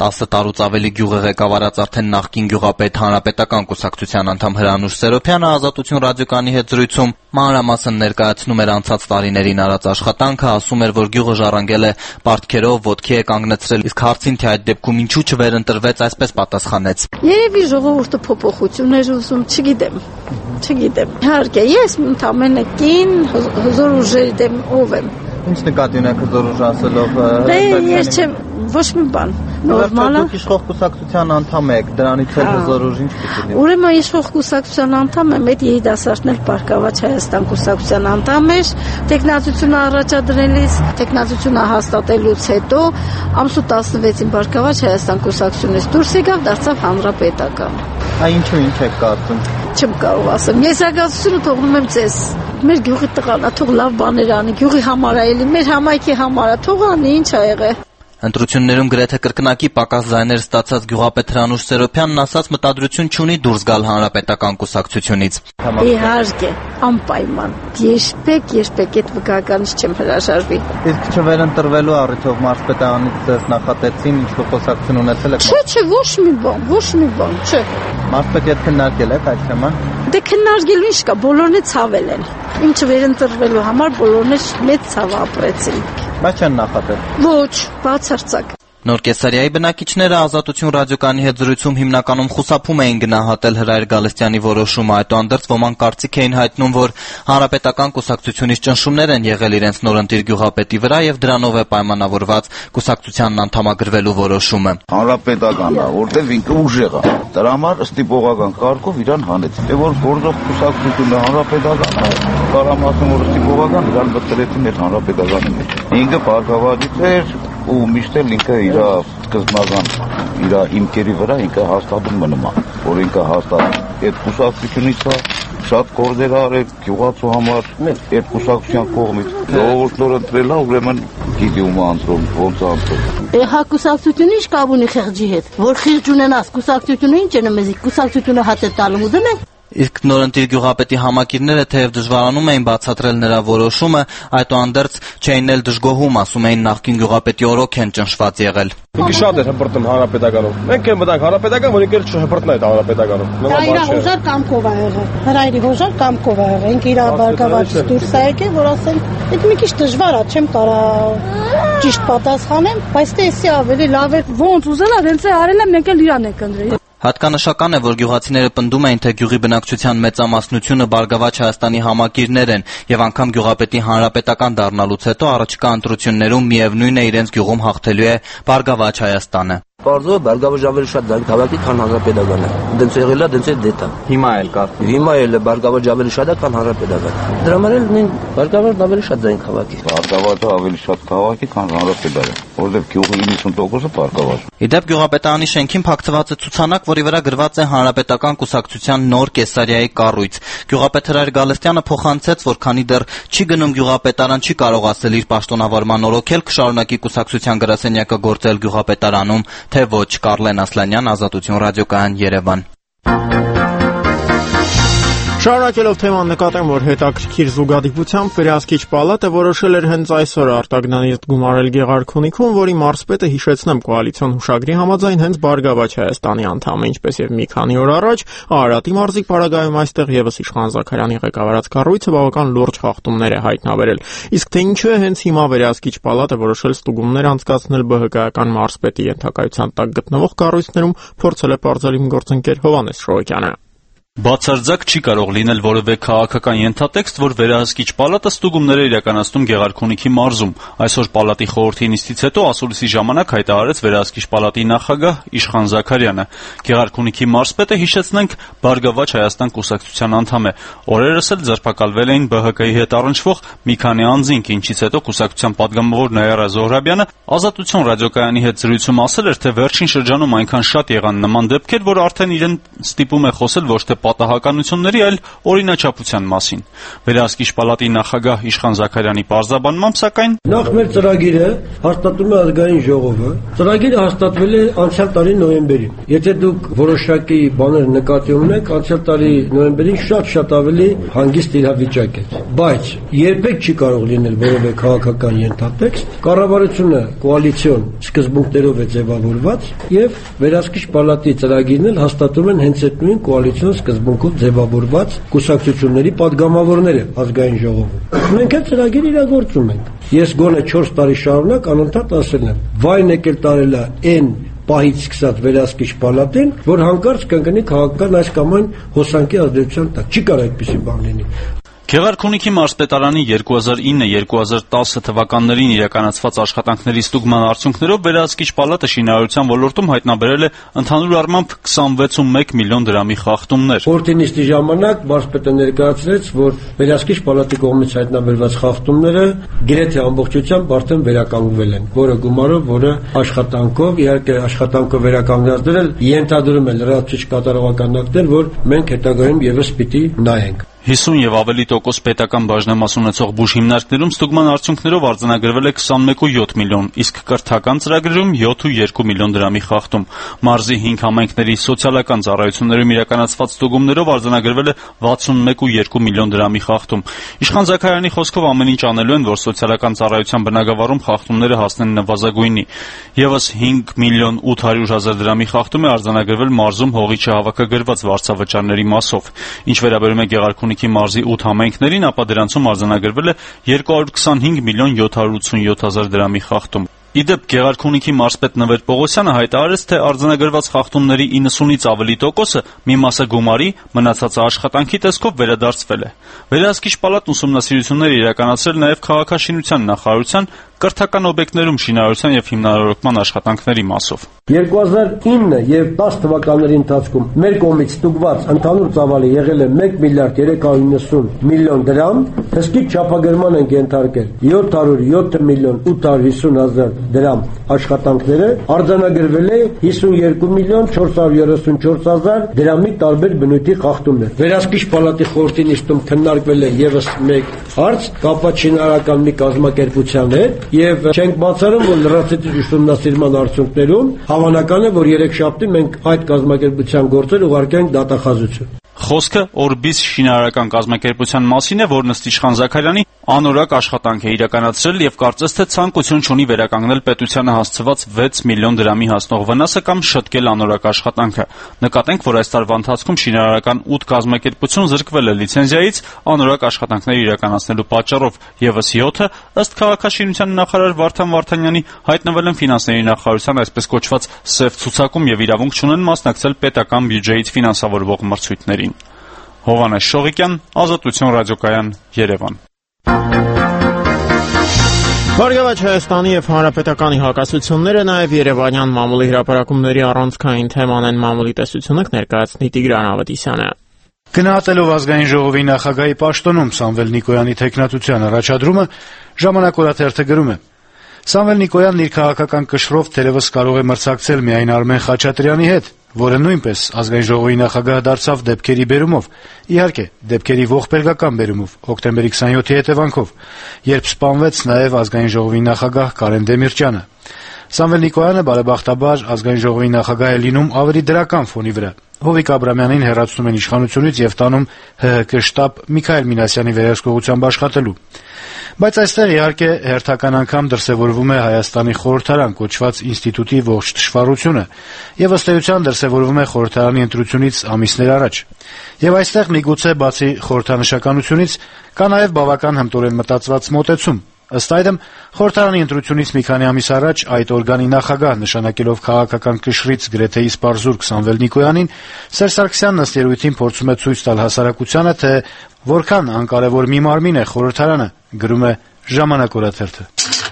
տասը տարուց ավելի գյուղ է ղեկավարած արդեն նախկին գյուղապետ Հանրապետական կուսակցության անդամ Հրանուշ Սերոբյանը Ազատություն ռադիոկայանի հետ զրույցում մանրամասն ներկայացնում էր անցած տարիներին արած աշխատանքը, ասում էր, որ գյուղը ժառանգել է պարտքերով, ոտքի է կանգնեցրել, իսկ հարցին, թե այդ դեպքում ինչու չվերընտրվեց, այսպես պատասխանեց. Երևի ժողովուրդը փոփոխություն էր ուզում, չգիտեմ, չգիտեմ։ Իհարկե, ես ընդամենը կին հզոր ուժերի դեմ ով եմ։ Ինչ նկատի ունեք հզոր ուժ ասելով։ Դե ես չեմ ոչ մի բան։ Նորմալ է։ Դուք իշխող կուսակցության անդամ եք, դրանից էլ հզոր ուժ ինչ պիտի լինի։ Ուրեմն իշխող կուսակցության անդամ եմ, այդ երիտասարդն էլ Բարգավաճ Հայաստան կուսակցության անդամ էր, տեխնացությունը առաջադրելիս, տեխնացությունը հաստատելուց հետո ամսու տասնվեցին Բարգավաճ Հայաստան կուսակցությունից դուրս եկավ, դարձավ Հանրապետական։ Այ ինչու ինչ եք կարծում։ Չեմ կարող ասեմ, ես ագացությունը թողնում եմ ձեզ։ Մեր գյուղի տղան է, թող լավ բաներ անի, գյուղի համար է, էլի մեր համայնքի համար է, թող անի, ինչ ա եղել։ Ընտրություններում գրեթե կրկնակի պակաս ձայներ ստացած գյուղապետ Հրանուշ Սերոբյանն ասաց մտադրություն չունի դուրս գալ Հանրապետական կուսակցությունից։ Իհարկե, անպայման։ Երբեք, երբեք այդ վկայականից չեմ հրաժարվի։ Իսկ չվերընտրվելու առիթով մարզպետարանից ձեզ նախատեցին, ինչ կուսակցություն ունեցել եք։ Չէ, չէ, ոչ մի բան, ոչ մի բան, չէ։ Մարզպետ հետ քննարկել եք այդ թեման։ Դե քննարկելու ինչ կա, բոլորն է ցավել են։ Ինչ վերընտրվելու համար բոլորն է մեծ ցավ ապրեցին։ Բայց չեն նախատել։ Ոչ, բացարձակ։ Նոր Կեսարիայի բնակիչները Ազատություն ռադիոկայանի հետ զրույցում հիմնականում խուսափում էին գնահատել Հրայր Գալստյանի որոշումը, այդուհանդերձ ոմանք կարծիք էին հայտնում, որ Հանրապետական կուսակցությունից ճնշումներ են եղել իրենց նորընտիր գյուղապետի վրա եւ դրանով է պայմանավորված կուսակցությանն անդամագրվելու որոշումը։ Հանրապետականն է, որտեղ ինքը ուժեղ է, դրա համար ստիպողական կարգով իրան հանեց։ Դե որ գործող կուսակցությունը Հանրապետական է, կարամ ասեմ, որ ստիպողական իրան բտրեցին այդ Հանրապետականի մեջ։ Ինքը Բարգավաճից էր ու միշտ էլ ինքը իր սկզբնական իր հիմքերի վրա ինքը հաստատում մնում է, որ ինքը հաստատ այդ կուսակցությունից է շատ գործեր արել գյուղացու համար, այդ կուսակցության կողմից ժողովուրդն ընտրել է, ուրեմն գիտի ում անցնում, ոնց անցնում։ Հա կուսակցությունը ինչ կապ ունի խեղճի հետ, որ խեղճ ունենաս կուսակցությունը ինչ է նմեզի, կուսակցությունը հատ է տալու ուզում Իսկ նորընտիր գյուղապետի համակիրները թեև դժվարանում էին բացատրել նրա որոշումը, այդուհանդերձ չէին էլ դժգոհում, ասում էին նախկին գյուղապետի օրոք են ճնշված եղել։ Ինքը շատ էր հպրտում Հանրապետականով։ Մենք էլ մտանք Հանրապետական, որ ինքը չհպրտնա այդ Հանրապետականով։ Դա իր հոժար կամքով է եղել։ Հրայրի հոժար կամքով է եղել։ Ինքը իր Բարգավաճից դուրս է եկել, որ ասեն, այդ մի քիչ դժվար է, չեմ կարա ճիշտ պատասխանեմ, բայց դե էսի ավելի լավ է։ Ոնց ուզել է, հենց է արել է, մենք էլ իրան ենք ընտրել։ Հատկանշական է, որ գյուղացիները պնդում էին, թե գյուղի բնակչության մեծամասնությունը Բարգավաճ Հայաստանի համակիրներ են եւ անգամ գյուղապետի հանրապետական դառնալուց հետո առաջիկա ընտրություններում միևնույն է իրենց գյուղում հաղթելու է Բարգավաճ Հայաստանը։ Պարզով Բարգավաճ ավելի շատ ձայն քաղաքի, քան Հանրապետականը։ Դենց եղել է, դենց է դետա։ Հիմա էլ կարծում։ Հիմա էլ Բարգավաճ ավելի շատ է, քան Հանրապետականը։ Դրա համար էլ նույն Բարգավաճն ավելի շատ ձայն քաղաքի։ Բարգավաճը ավելի շատ քաղաքի, քան Հանրապետականը, որովհետև գյուղի իննսուն տոկոսը Բարգավաճ։ Իդեպ գյուղապետարանի շենքին փակցված է ցուցանակ, որի վրա գրված է Հանրապետական կուսակցության նոր Կեսարիայի կառույց։ Գյուղապետ Հրայր Գալստյանը փոխանցեց, որ քանի դեռ չի գնում գյուղապետարան, չի կարող ասել իր պաշտոնավարման օրոքել կշարունակի կուսակցության գրասենյակը գործել գյուղապետարանում, թե ոչ։ Կարլեն Ասլանյան, Ազատություն ռադիոկայան, Երևան։ Շարունակելով թեման նկատեմ, որ հետաքրքիր զուգադիպությամբ վերահսկիչ պալատը որոշել էր հենց այսօր արտագնանիստ գումարել Գեղարքունիքում, որի մարզպետը հիշեցնեմ կոալիցիոն հուշագրի համաձայն հենց Բարգավաճ Հայաստանի անդամ է, ինչպես եւ մի քանի օր առաջ Արարատի մարզի պարագայում այստեղ եւս Իշխան Զաքարյանի ղեկավարած կառույցը բավական լուրջ խախտումներ է հայտնաբերել։ Իսկ թե ինչու է հենց հիմա վերահսկիչ պալատը որոշել ստուգումներ անցկացնել ԲՀԿ-ական մարզպետի ենթակայության տակ գտնվող կառույցներում, փորձել է պարզել իմ գործընկեր Հովհաննես Շոյակյանը։ Բացարձակ չի կարող լինել որևէ քաղաքական ենթատեքստ, որ վերահսկիչ պալատը ստուգումներ է իրականացնում Գեղարքունիքի մարզում։ Այսօր պալատի խորհրդի նիստից հետո ասուլիսի ժամանակ հայտարարեց վերահսկիչ պալատի նախագահ Իշխան Զաքարյանը։ Գեղարքունիքի մարզպետը, հիշեցնենք, Բարգավաճ Հայաստան կուսակցության անդամ է։ Օրերս էլ ձերբակալվել էին ԲՀԿ-ի հետ առնչվող մի քանի անձինք, ինչից հետո կուսակցության падգամավոր Նաիրա Զոհրաբյանը Ազատություն ռադիոկայանի հետ զրույցում ասել էր, թե վերջին շրջանում այնքան շատ եղան նման դեպքեր, որ արդեն իրեն ստիպում է խոսել ոչ թե պատահականությունների, այլ օրինաչափության մասին։ Վերահսկիչ պալատի նախագահ Իշխան Զաքարյանի պարզաբանմամբ, սակայն նախ մեր ծրագիրը հաստատում է ազգային ժողովը։ Ծրագիրը հաստատվել է անցյալ տարի նոյեմբերին։ Եթե դուք որոշակի բաներ նկատի ունեք, անցյալ տարի նոյեմբերին շատ-շատ ավելի հանգիստ իրավիճակ էր։ Բայց երբեք չի կարող լինել որևէ քաղաքական ենթատեքստ։ Կառավարությունը կոալիցիոն սկզբունքներով է ձևավորված եւ վերահսկիչ պալատի ծրագիրն էլ հաստատում են հենց այդ նույն կոալիցիոն սկզբունքով ձևավորված կուսակցությունների падգամավորները ազգային ժողովում։ Մենք այդ ծրագիրը իրագործում ենք։ Ես գոնե չորս տարի շարունակ անընդհատ ասել եմ. վայն եկել տարել է այն պահից սկսած վերահսկիչ պալատին, որ հանկարծ կընկնի քաղաքական այս կամ այն հոսանքի ազդեցության տակ։ Չի կարող այդպիսի բան լինի։ Գեղարքունիքի մարզպետարանի երկու հազար ինը երկու հազար տասը թվականներին իրականացված աշխատանքների ստուգման արդյունքներով վերահսկիչ պալատը շինարարության ոլորտում հայտնաբերել է ընդհանուր առմամբ քսանվեց միլիոն դրամի խախտումներ։ Օրդինիստի ժամանակ մարզպետը ներկայացրեց, որ վերահսկիչ պալատի կողմից հայտնաբերված խախտումները գրեթե ամբողջությամբ արդեն վերականգնվել են, որը գումարով, որը աշխատանքով, իհարկե աշխատանքով վերականգնած դրել ենթադրում է լրացուցիչ կատարողական ակտեր, որ մենք հետագայում եւս պիտի նայենք։ հիսուն եւ ավելի տոկոս պետական բաժնեմաս ունեցող բուժ հիմնարկներում ստուգման արդյունքներով արձանագրվել է քսանմեկ կόμμα յոթ միլիոն, իսկ կրթական ծրագրերում յոթ կόμma երկու միլիոն դրամի խախտում։ Մարզի հինգ համայնքների սոցիալական ծառայություններում իրականացված ստուգումներով արձանագրվել է վաթսունմեկ կόμμα երկու միլիոն դրամի խախտում։ Իշխան Զաքարյանի խոսքով ամեն ինչ անելու են, որ սոցիալական ծառայության բնագավառում խախտումները հասնեն նվազագույնի։ Եվս հինգ միլիոն ութ հարյուր հազար դրամի խախտում է արձանագրվել մարզում հողի չհավաքագրված վարձավճարների մասով։ Ինչ վերաբերում է Գեղարքունիքի մարզի ութ համայնքներին, ապա դրանցում արձանագրվել է երկու հարյուր քսանհինգ միլիոն յոթ հարյուր ութսունյոթ հազար դրամի խախտում։ Իդեպ Գեղարքունիքի մարզպետ Նվեր Պողոսյանը հայտարարեց, թե արձանագրված խախտումների իննսունից ավելի տոկոսը մի մասը գումարի, մնացածը աշխատանքի տեսքով վերադարձվել է։ Վերահսկիչ պալատն ուսումնասիրություններ իրականացրել նաև քաղաքաշինության նախարարության կրթական օբյեկտներում շինարարության եւ հիմնարարական աշխատանքների մասով։ երկու հազար ինը եւ տասը թվականների ընթացքում մեր կողմից ստուգված ընդհանուր ծավալը եղել է մեկ միլիարդ երեք հարյուր իննսուն միլիոն դրամ, հսկիչ չափագրման են ենթարկել յոթ հարյուր յոթ միլիոն ութ հարյուր հիսուն հազար դրամ աշխատանքները, արձանագրվել է հիսունյոթ միլիոն չորս հարյուր երեսունչորս հազար դրամի տարբեր բնույթի խախտումներ։ Վերահսկիչ պալատի խորհրդի նիստում քննարկվել է եւս մեկ հարց կապված շինարարական մի կազմակերպության հետ եւ չենք բացառում, որ լրացուցիչ ուսումնասիրման արդյունքներում հավանական է, որ երեքշաբթի մենք այդ կազմակերպության գործեր ուղարկենք դատախազություն։ Խոսքը Օրբիս շինարարական կազմակերպության մասին է, որն ըստ Իշխան Զաքարյանի անորակ աշխատանք է իրականացրել եւ կարծես թե ցանկություն չունի վերականգնել պետությանը հասցված վեց միլիոն դրամի հասնող վնասը կամ շտկել անորակ աշխատանքը։ Նկատենք, որ այս տարվա ընթացքում շինարարական ութ կազմակերպություն զրկվել է լիցենզիայից անորակ աշխատանքներ իրականացնելու պատճառով, եւս յոթը ըստ քաղաքաշինության նախարար Վարդան Վարդանյանի հայտնվել են ֆինանսների նախարարության այսպես կոչված սև ցուցակում եւ իրավունք չունեն մասնակցել պետական բյուջեից ֆինանսավորվող մրցույթներին։ Հովհաննես Շողիկյան, Ազատություն ռադիոկայան, Երևան։ Բարգավաճ Հայաստանի եւ Հանրապետականի հակասությունները նաեւ Երևանյան մամուլի հրապարակումների առանցքային թեման են, մամուլի տեսությունը ներկայացնի Տիգրան Ավետիսյանը։ Գնահատելով ազգային ժողովի նախագահի պաշտոնում Սամվել Նիկոյանի թեկնածության առաջադրումը, Ժամանակ օրաթերթը գրում է. Սամվել Նիկոյանն իր քաղաքական կշռով թերևս կարող է մրցակցել միայն Արմեն Խաչատրյանի հետ, որը նույնպես ազգային ժողովի նախագահ դարձավ դեպքերի բերումով, իհարկե դեպքերի ողբերգական բերումով, հոկտեմբերի քսանյոթի հետևանքով, երբ սպանվեց նաև ազգային ժողովի նախագահ Կարեն Դեմիրճյանը։ Սամվել Նիկոյանը բարեբախտաբար ազգային ժողովի նախագահ է լինում ավելի դրական ֆոնի վրա։ Հովիկ Աբրամյանին հեռացնում են իշխանությունից եւ տանում ՀՀԿ շտաբ Միքայել Մինասյանի վերահսկողությամբ աշխատելու։ Բայց այստեղ իհարկե հերթական անգամ դրսևորվում է Հայաստանի խորհրդարան կոչված ինստիտուտի ողջ թշվառությունը եւ ըստ էության դրսևորվում է խորհրդարանի ընտրությունից ամիսներ առաջ։ Եվ այստեղ միգուցե բացի խորհրդանշականությունից կա նաեւ բավական հմտորեն մտածված մոտեցում։ Ըստ այդմ, խորհրդարանի ընտրությունից մի քանի ամիս առաջ այդ օրգանի նախագահ նշանակելով քաղաքական կշռից գրեթե իսպառ զուրկ Սամվել Նիկոյանին, Սերժ Սարգսյանն ըստ երևույթին փորձում է ցույց տալ հասարակությանը, թե որքան անկարևոր մի մարմին է խորհրդարանը, գրում է Ժամանակ օրաթերթը։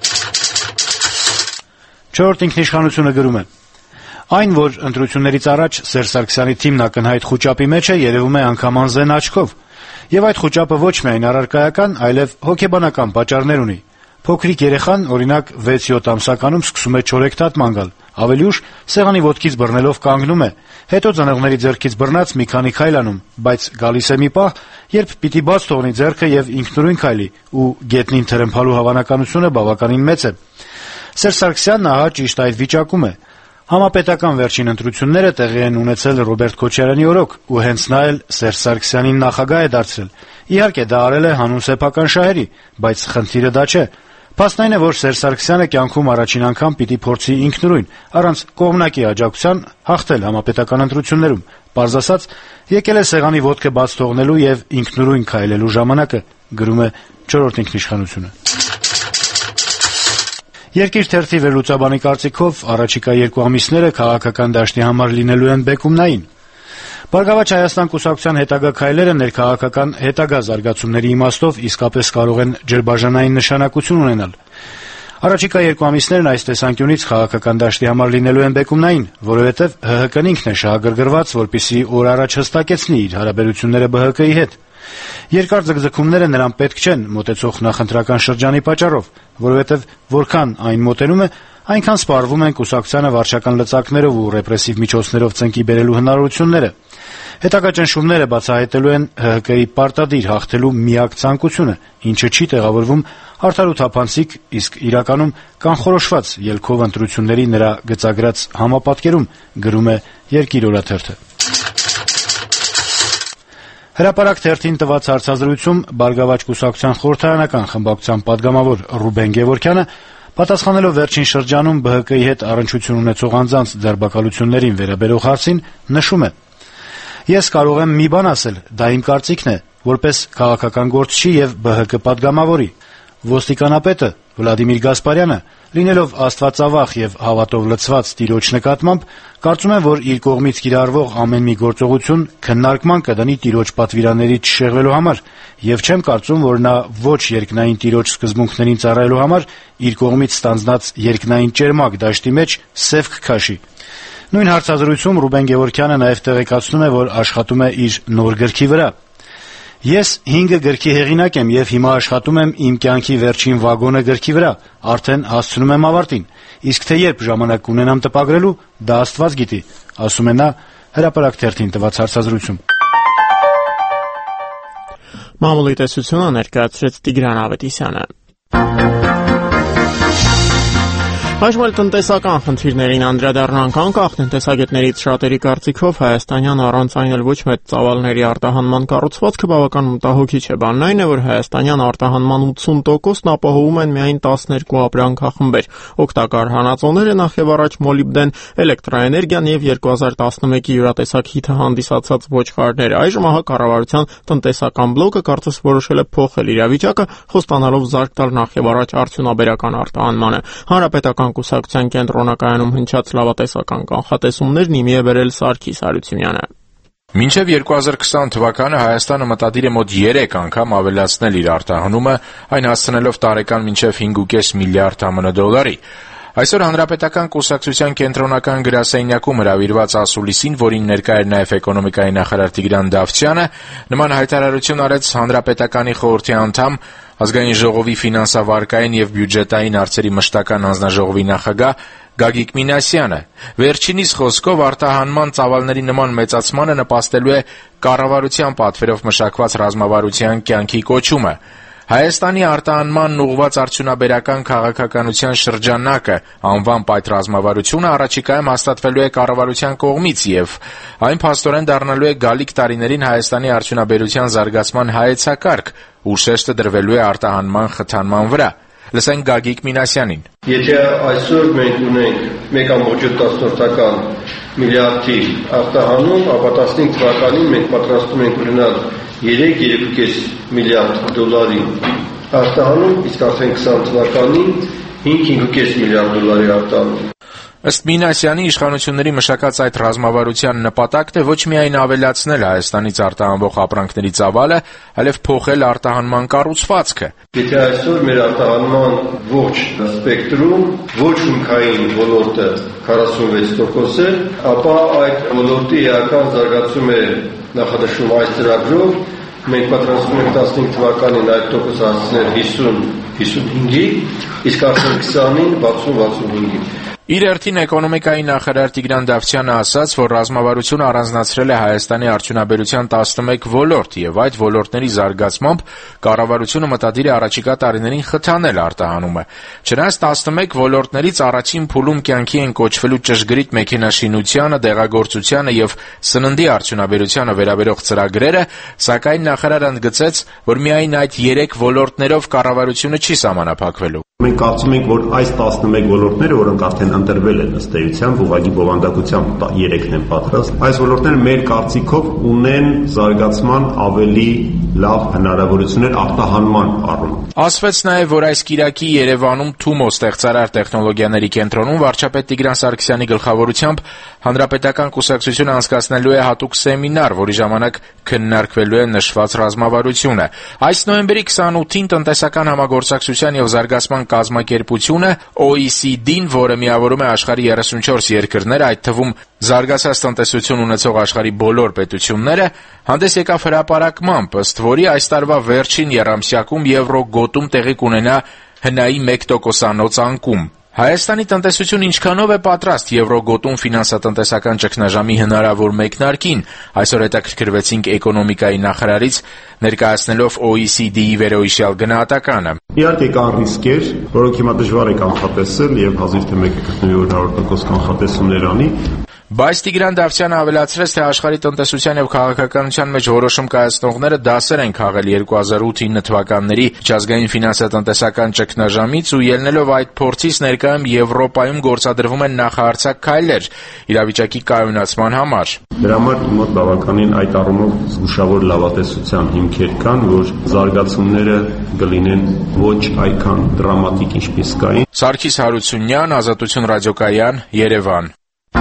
Չորրորդ ինքնիշխանությունը գրում է. Այն, որ ընտրություններից առաջ Սերժ Սարգսյանի թիմն ակնհայտ խուճապի մեջ է, երևում է անգամ անզեն աչքով։ Եվ այդ խուճապը ոչ միայն առարկայական, այլև հոգեբանական պատճառներ ունի։ Փոքրիկ երեխան, օրինակ, վեց-յոթ ամսականում սկսում է չորեքթաթ ման գալ, Ավելի ուշ սեղանի ոտքից բռնելով կանգնում է, հետո ծնողների ձեռքից բռնած մի քանի քայլ անում, բայց գալիս է մի պահ, երբ պիտի բաց թողնի ձեռքը եւ ինքնուրույն քայլի, ու գետնին թրմփալու հավանականությունը բավականին մեծ է։ Սերժ Սարգսյանն ահա ճիշտ այդ վիճակում է։ Համապետական վերջին ընտրությունները տեղի են ունեցել Ռոբերտ Քոչարյանի օրոք, ու հենց նա էլ Սերժ Սարգսյանին նախագահ է դարձրել։ Իհարկե դա արել է հանուն սեփական շահերի, բայց խնդիրը դա չէ։ Փաստն այն է, որ Սերժ Սարգսյանը կյանքում առաջին անգամ պիտի փորձի ինքնուրույն, առանց կողմնակի աջակցության հաղթել համապետական ընտրություններում։ Պարզ ասած, եկել է սեղանի ոտքը բաց թողնելու եւ ինքնուրույն քայլելու ժամանակը, գրում է «Չորրորդ ինքնիշխանությունը»։ Երկիր թերթի վերլուծաբանի կարծիքով առաջիկա երկու ամիսները քաղաքական դաշտի համար լինելու են բեկումնային։ «Բարգավաճ Հայաստան» կուսակցության հետագա քայլերը ներքաղաքական հետագա զարգացումների իմաստով իսկապես կարող են ջրբաժանային նշանակություն ունենալ։ Առաջիկա երկու ամիսներն այս տեսանկյունից քաղաքական դաշտի համար լինելու են բեկումնային, որովհետև ՀՀԿ-ն ինքն է շահագրգռված, որպեսզի օր առաջ հստակեցնի իր հարաբերությունները ԲՀԿ-ի հետ։ Երկար ձգձգումները նրան պետք չեն մոտեցող նախընտրական շրջանի պատճառով, որովհետև որքան այն մոտենում է, այնքան սպառվում են կուսակցությանը վարչական լծակներով ու ռեպրեսիվ միջոցներով ծնկի բերելու հնարավորությունները։ Հետագա ճնշումները բացահայտելու են ՀՀԿ-ի պարտադիր հաղթելու միակ ցանկությունը, ինչը չի տեղավորվում արդար ու թափանցիկ, իսկ իրականում կանխորոշված ելքով ընտրությունների նրա գծագրած համապատկերում, գրում է «Երկիր» օրաթերթը։ Հրապարակ թերթին տված հարցազրույցում Բարգավաճ կուսակցության խորհրդարանական խմբակցության պատգամավոր Ռուբեն Գևորգյանը պատասխանելով վերջին շրջանում ԲՀԿ-ի հետ առնչություն ունեցող անձանց ձերբակալություններին վերաբերող հարցին նշում է. «Ես կարող եմ մի բան ասել, դա իմ կարծիքն է, որպես քաղաքական գործչի եւ ԲՀԿ պատգամավորի։ Ոստիկանապետը Վլադիմիր Գասպարյանը, լինելով աստվածավախ եւ հավատով լցված տիրոջ նկատմամբ, կարծում եմ, որ իր կողմից կիրառվող ամեն մի գործողություն քննարկման կդնի տիրոջ պատվիրաններից չշեղվելու համար, եւ չեմ կարծում, որ նա ոչ երկնային տիրոջ սկզբունքներին ծառայելու համար իր կողմից ստանձնած երկնային ճերմակ դաշտի մեջ սև կքաշի»։ Նույն հարցազրույցում Ռուբեն Գևորգյանը նաեւ տեղեկացնում է, որ աշխատում է իր նոր գրքի վրա։ «Ես հինգ գրքի հեղինակ եմ եւ հիմա աշխատում եմ իմ կյանքի վերջին վագոնը գրքի վրա, արդեն հասցնում եմ ավարտին, իսկ թե երբ ժամանակ կունենամ տպագրելու, դա Աստված գիտի», ասում է նա Հրապարակ թերթին տված հարցազրույցում։ Մամուլի տեսությունը ներկայացրեց Տիգրան Ավետիսյանը։ Այժմ էլ տնտեսական խնդիրներին անդրադառնանք, անկախ տնտեսագետներից շատերի կարծիքով հայաստանյան առանց այն էլ ոչ մեծ ծավալների արտահանման կառուցվածքը բավական մտահոգիչ է։ Բանն այն է, որ հայաստանյան արտահանման ութսուն տոկոսն ապահովում են միայն տասներկու ապրանքախմբեր։ Օգտակար հանածոները նախևառաջ մոլիբդեն, էլեկտրաէներգիան եւ երկու հազար տասնմեկի յուրատեսակ հիթը հանդիսացած ոչխարները։ Այժմ ահա կառավարության տնտեսական բլոկը կարծես որոշել է փոխել իրավիճակը, խոստանալով զարկ տալ նախևառաջ արդյունաբերական արտահանմանը։ Հանրապետական կուսակցության կենտրոնակայանում հնչած լավատեսական կանխատեսումներն իմի է բերել Սարգիս Հարությունյանը։ Մինչև երկու հազար քսան թվականը Հայաստանը մտադիր է մոտ երեք անգամ ավելացնել իր արտահանումը, այն հասցնելով տարեկան մինչև հինգ կόμμα պենս միլիարդ ԱՄՆ դոլարի։ Այսօր Հանրապետական կուսակցության կենտրոնական գրասենյակում հրավիրված ասուլիսին, որին ներկա էր նաև էկոնոմիկայի նախարար Տիգրան Դավթյանը, նման հայտարարություն արեց Հանրապետականի խորհրդի անդամ, Ազգային ժողովի ֆինանսավարկային եւ բյուջետային հարցերի մշտական հանձնաժողովի նախագահ Գագիկ Մինասյանը։ Վերջինիս խոսքով արտահանման ծավալների նման մեծացմանը նպաստելու է կառավարության պատվերով մշակված ռազմավարության կյանքի կոչումը։ Հայաստանի արտահանմանն ուղղված արդյունաբերական քաղաքականության շրջանակը անվամբ այդ ռազմավարությունը առաջիկայում հաստատվելու է կառավարության կողմից եւ այն փաստորեն դառնալու է գալիք տարիներին Հայաստանի արդյունաբերության զարգացման հայեցակարգ, ուշեստը դրվելու է արտահանման խթանման վրա։ Լսենք Գագիկ Մինասյանին։ Եթե այսօր մենք ունենք մեկ կόμma յոթ միլիարդի արտահանում, ապա տասնհինգ թվականին մենք պատրաստում ենք ունենալ երեք երեք կόμma պենս միլիարդ դոլարի արտահանում, իսկ արդեն քսան թվականին հինգ հինգ կόμma պենս միլիարդ դոլարի արտահանում։ Ըստ Մինասյանի, իշխանությունների մշակած այդ ռազմավարության նպատակն է ոչ միայն ավելացնել Հայաստանից արտահանվող ապրանքների ծավալը, այլև փոխել արտահանման կառուցվածքը։ Եթե այսօր մեր արտահանման ողջ սպեկտրում ոչ հումքային ոլորտը քառասունվեց տոկոս է, ապա այդ ոլորտի էական զարգացում է նախատեսվում այս ծրագրով, մենք պատրաստվում ենք տասնհինգ թվականին այդ տոկոսը հասցնել հիսուն հիսունհինգի, իսկ արդեն քսանին վաթսուն վաթսունհինգի։ Իր հերթին էկոնոմիկայի նախարար Տիգրան Դավթյանը ասաց, որ ռազմավարությունը առանձնացրել է Հայաստանի արդյունաբերության տասնմեկ ոլորտ եւ այդ ոլորտների զարգացմամբ կառավարությունը մտադիր է առաջիկա տարիներին խթանել արտահանումը։ Չնայած տասնմեկ ոլորտներից առաջին փուլում կյանքի են կոչվելու ճշգրիտ մեքենաշինությանը, դեղագործությանը եւ սննդի արդյունաբերությանը վերաբերող ծրագրերը, սակայն նախարարը ընդգծեց, որ միայն այդ երեք ոլորտներով կառավարությունը չի սահմանափակվելու։ Մենք կարծում ենք, որ այս տասնմեկ ոլորտները, որոնք արդեն ընտրվել են ըստ էության, ուղղակի բովանդակությամբ երեքն են պատրաստ, այս ոլորտները մեր կարծիքով ունեն զարգացման ավելի լավ հնարավորություններ արտահանման առումով։ Ասվեց նաև, որ այս կիրակի Երևանում Թումո ստեղծարար տեխնոլոգիաների կենտրոնում վարչապետ Տիգրան Սարգսյանի գլխավորությամբ հանրապետական կուսակցությունը անցկացնելու է հատուկ սեմինար, որի ժամանակ քննարկվելու է նշված ռազմավարությունը։ Այս նոյեմբերի քսանութին տնտեսական համագործակցության եւ զարգացման կազմակերպությունը O E C D-ն, որը միավորում է աշխարհի երեսունչորս երկրներ, այդ թվում զարգացած տնտեսություն ունեցող աշխարհի բոլոր պետությունները, հանդես եկավ հրապարակմամբ, ըստ որի այս տարվա վերջին եռամսյակում եվրո գոտում տեղի կունենա հնայի մեկ տոկոսանոց անկում։ Հայաստանի տնտեսությունը ինչքանով է պատրաստ եվրոգոտում ֆինանսատնտեսական ճգնաժամի հնարավոր մեկնարկին, այսօր հետաքրքրվեցինք էկոնոմիկայի նախարարից, ներկայացնելով O E C D-ի վերոհիշյալ գնահատականը։ Իհարկե կան ռիսկեր, որոնք հիմա դժվար է կանխատեսել եւ հազիվ թե մեկը գտնվի որ հարյուր տոկոս կանխատեսումներ անի։ Բայց Տիգրան Դավթյանը ավելացրեց, թե աշխարհի տնտեսության եւ քաղաքականության մեջ որոշում կայացնողները դասեր են քաղել երկու հազար ութ թվականների միջազգային ֆինանսատնտեսական ճգնաժամից ու ելնելով այդ փորձից ներկայում Եվրոպայում գործադրվում են նախահարցակ քայլեր իրավիճակի կայունացման համար։ Դրա համար մոտ բավականին այդ առումով զգուշավոր լավատեսության հիմքեր կան, որ զարգացումները կլինեն ոչ այքան դրամատիկ ինչպես կային։ Սարգիս Հարությունյան, Ազատություն ռադիոկայան, Երևան։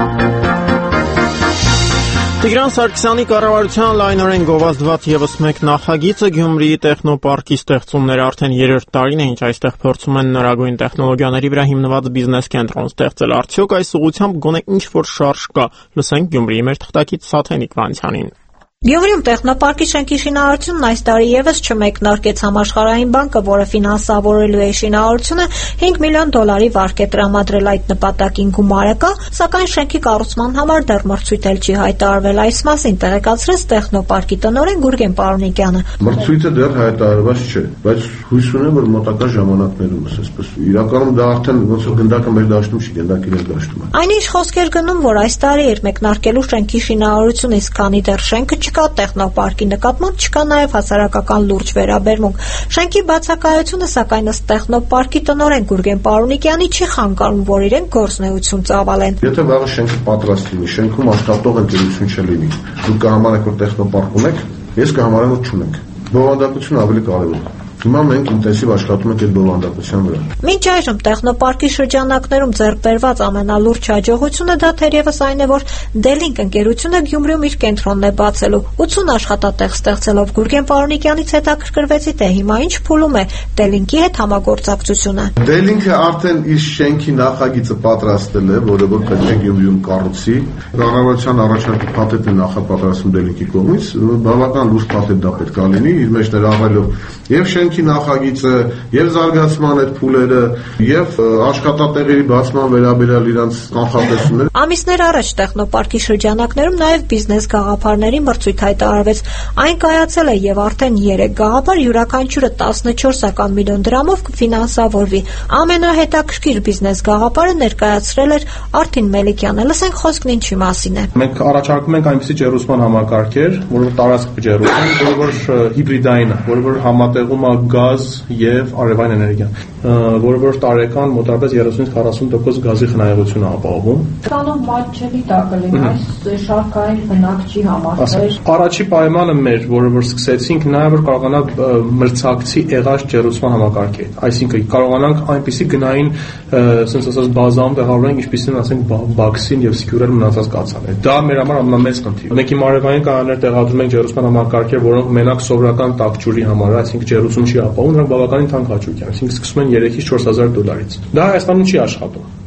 Տիգրան Սարգսյանի կառավարության լայնորեն գովազդված եւս մեկ նախագիծը Գյումրիի տեխնոպարկի ստեղծումները արդեն երրորդ տարին է, ինչ այստեղ փորձում են նորագույն տեխնոլոգիաների վրա հիմնված բիզնես կենտրոն ստեղծել։ Արդյոք այս ուղղությամբ գոնե ինչ-որ շարժ կա։ Լսենք Գյումրիի մեր թղթակից Սաթենիկ Վանցյանին։ Գյումրիում տեխնոպարկի շենքի շինարարությունն այս տարի եւս չմեկնարկեց համաշխարհային բանկը, որը ֆինանսավորելու է շինարարությունը, հինգ միլիոն դոլարի վարկ է տրամադրել այդ նպատակին գումարը կա, սակայն շենքի կառուցման համար դեռ մրցույթ էլ չի հայտարարվել։ Այս մասին տեղեկացրեց տեխնոպարկի տնօրեն Գուրգեն Պարոնիկյանը։ Մրցույթը դեռ հայտարարված չէ, բայց հույս ունեմ, որ մոտակա ժամանակներում, այսպես իրականում դա արդեն ոնց որ գնդակը մեր դաշտում չի, գնդակի մեր դաշտում է։ Այնինչ խոսքեր գնում, որ այս տարի էր մեկնարկելու շենքի շինարարությունը, իսկ քանի դեռ շենքը չկա տեխնոպարկի նկատմամբ, չկա նաև հասարակական լուրջ վերաբերմունք։ Շենքի բացակայությունը, սակայն ըստ տեխնոպարկի տնօրեն Գուրգեն Պարոնիկյանի չի խանգարում, որ իրենք գործնեություն ծավալեն։ Եթե վաղը շենքը պատրաստ լինի, շենքում աշխատող ընկերություն չլինի, դուք կհամարեք, որ տեխնոպարկ ունեք, ես կհամարեմ, որ չունեք։ Բովանդակությունը ավելի կարևոր է։ Հիմա մենք ինտենսիվ աշխատում ենք այդ բովանդակության վրա։ Մինչ այժմ տեխնոպարկի շրջանակներում ձեռք բերված ամենալուրջ հաջողությունը դա թերևս այն է, որ Դելինք ընկերությունը Գյումրիում իր կենտրոնն է բացելու, ութսուն աշխատատեղ ստեղծելով։ Գուրգեն Պարոնիկյանից հետաքրքրվեցի, թե հիմա ինչ փուլում է Դելինքի հետ համագործակցությունը։ Դելինքը արդեն իր շենքի նախագիծը պատրաստել է, որը որ պետք է Գյումրիում կառուցի։ Կառավարության առաջարկի փաթեթն է նախապատրաստում Դելինքի կողմից, բավական լուրջ փաթեթ դա պետք է լինի, իր մեջ ներառելով եւ շենքի նախագիծը, եւ զարգացման այդ փուլերը, եւ աշխատատեղերի բացման վերաբերյալ իրանց կանխատեսումները։ Ամիսներ առաջ տեխնոպարկի շրջանակներում նաեւ բիզնես գաղափարների մրցույթ հայտարարվեց։ Այն կայացել է եւ արդեն երեք գաղափար յուրաքանչյուրը տասնչորս միլիոն դրամով կֆինանսավորվի։ Ամենահետաքրքիր բիզնես գաղափարը ներկայացրել էր Արթին Մելիքյանը։ Լսենք խոսքն ինչի մասին է։ Մենք առաջարկում ենք այնպիսի ջեռուցման համակարգեր, որը տարածք ջեռուցում, որը որ հիբրիդային է, որը որ համատեղում է գազ եւ արևային էներգիա, որը որ տարեկան մոտավորապես երեսունից քառասուն տոկոս գազի խնայողություն է ապահովում։ Կանոն մատչելի տակալին այս շարքային բնակչի համար։ Առաջի պայմանը մեր, որը որ սկսեցինք, նաեւ որ կարողանա մրցակցի եղած ջեռուցման համակարգի, այսինքն կարողանանք այնպիսի գնային, ասենց ասած բազայում տեղավորենք, ինչպիսին ասենք բաքսին եւ սկյուրել մնացած կացաներ։ Դա մեր համար ամենամեծ խնդիրը։ Մենք իմ արևային կանոններ տեղադրում ենք ջեռուցման համակարգեր, որոնք մենակ սովորական տակճուրի համար, այսինքն ջեռուցում չի ապահովում, նրանք բավականին թանկ հաճույք են, այսինքն սկսում են երեքից չորս հազար դոլարից։ Դա Հայաստանում չի աշխատում։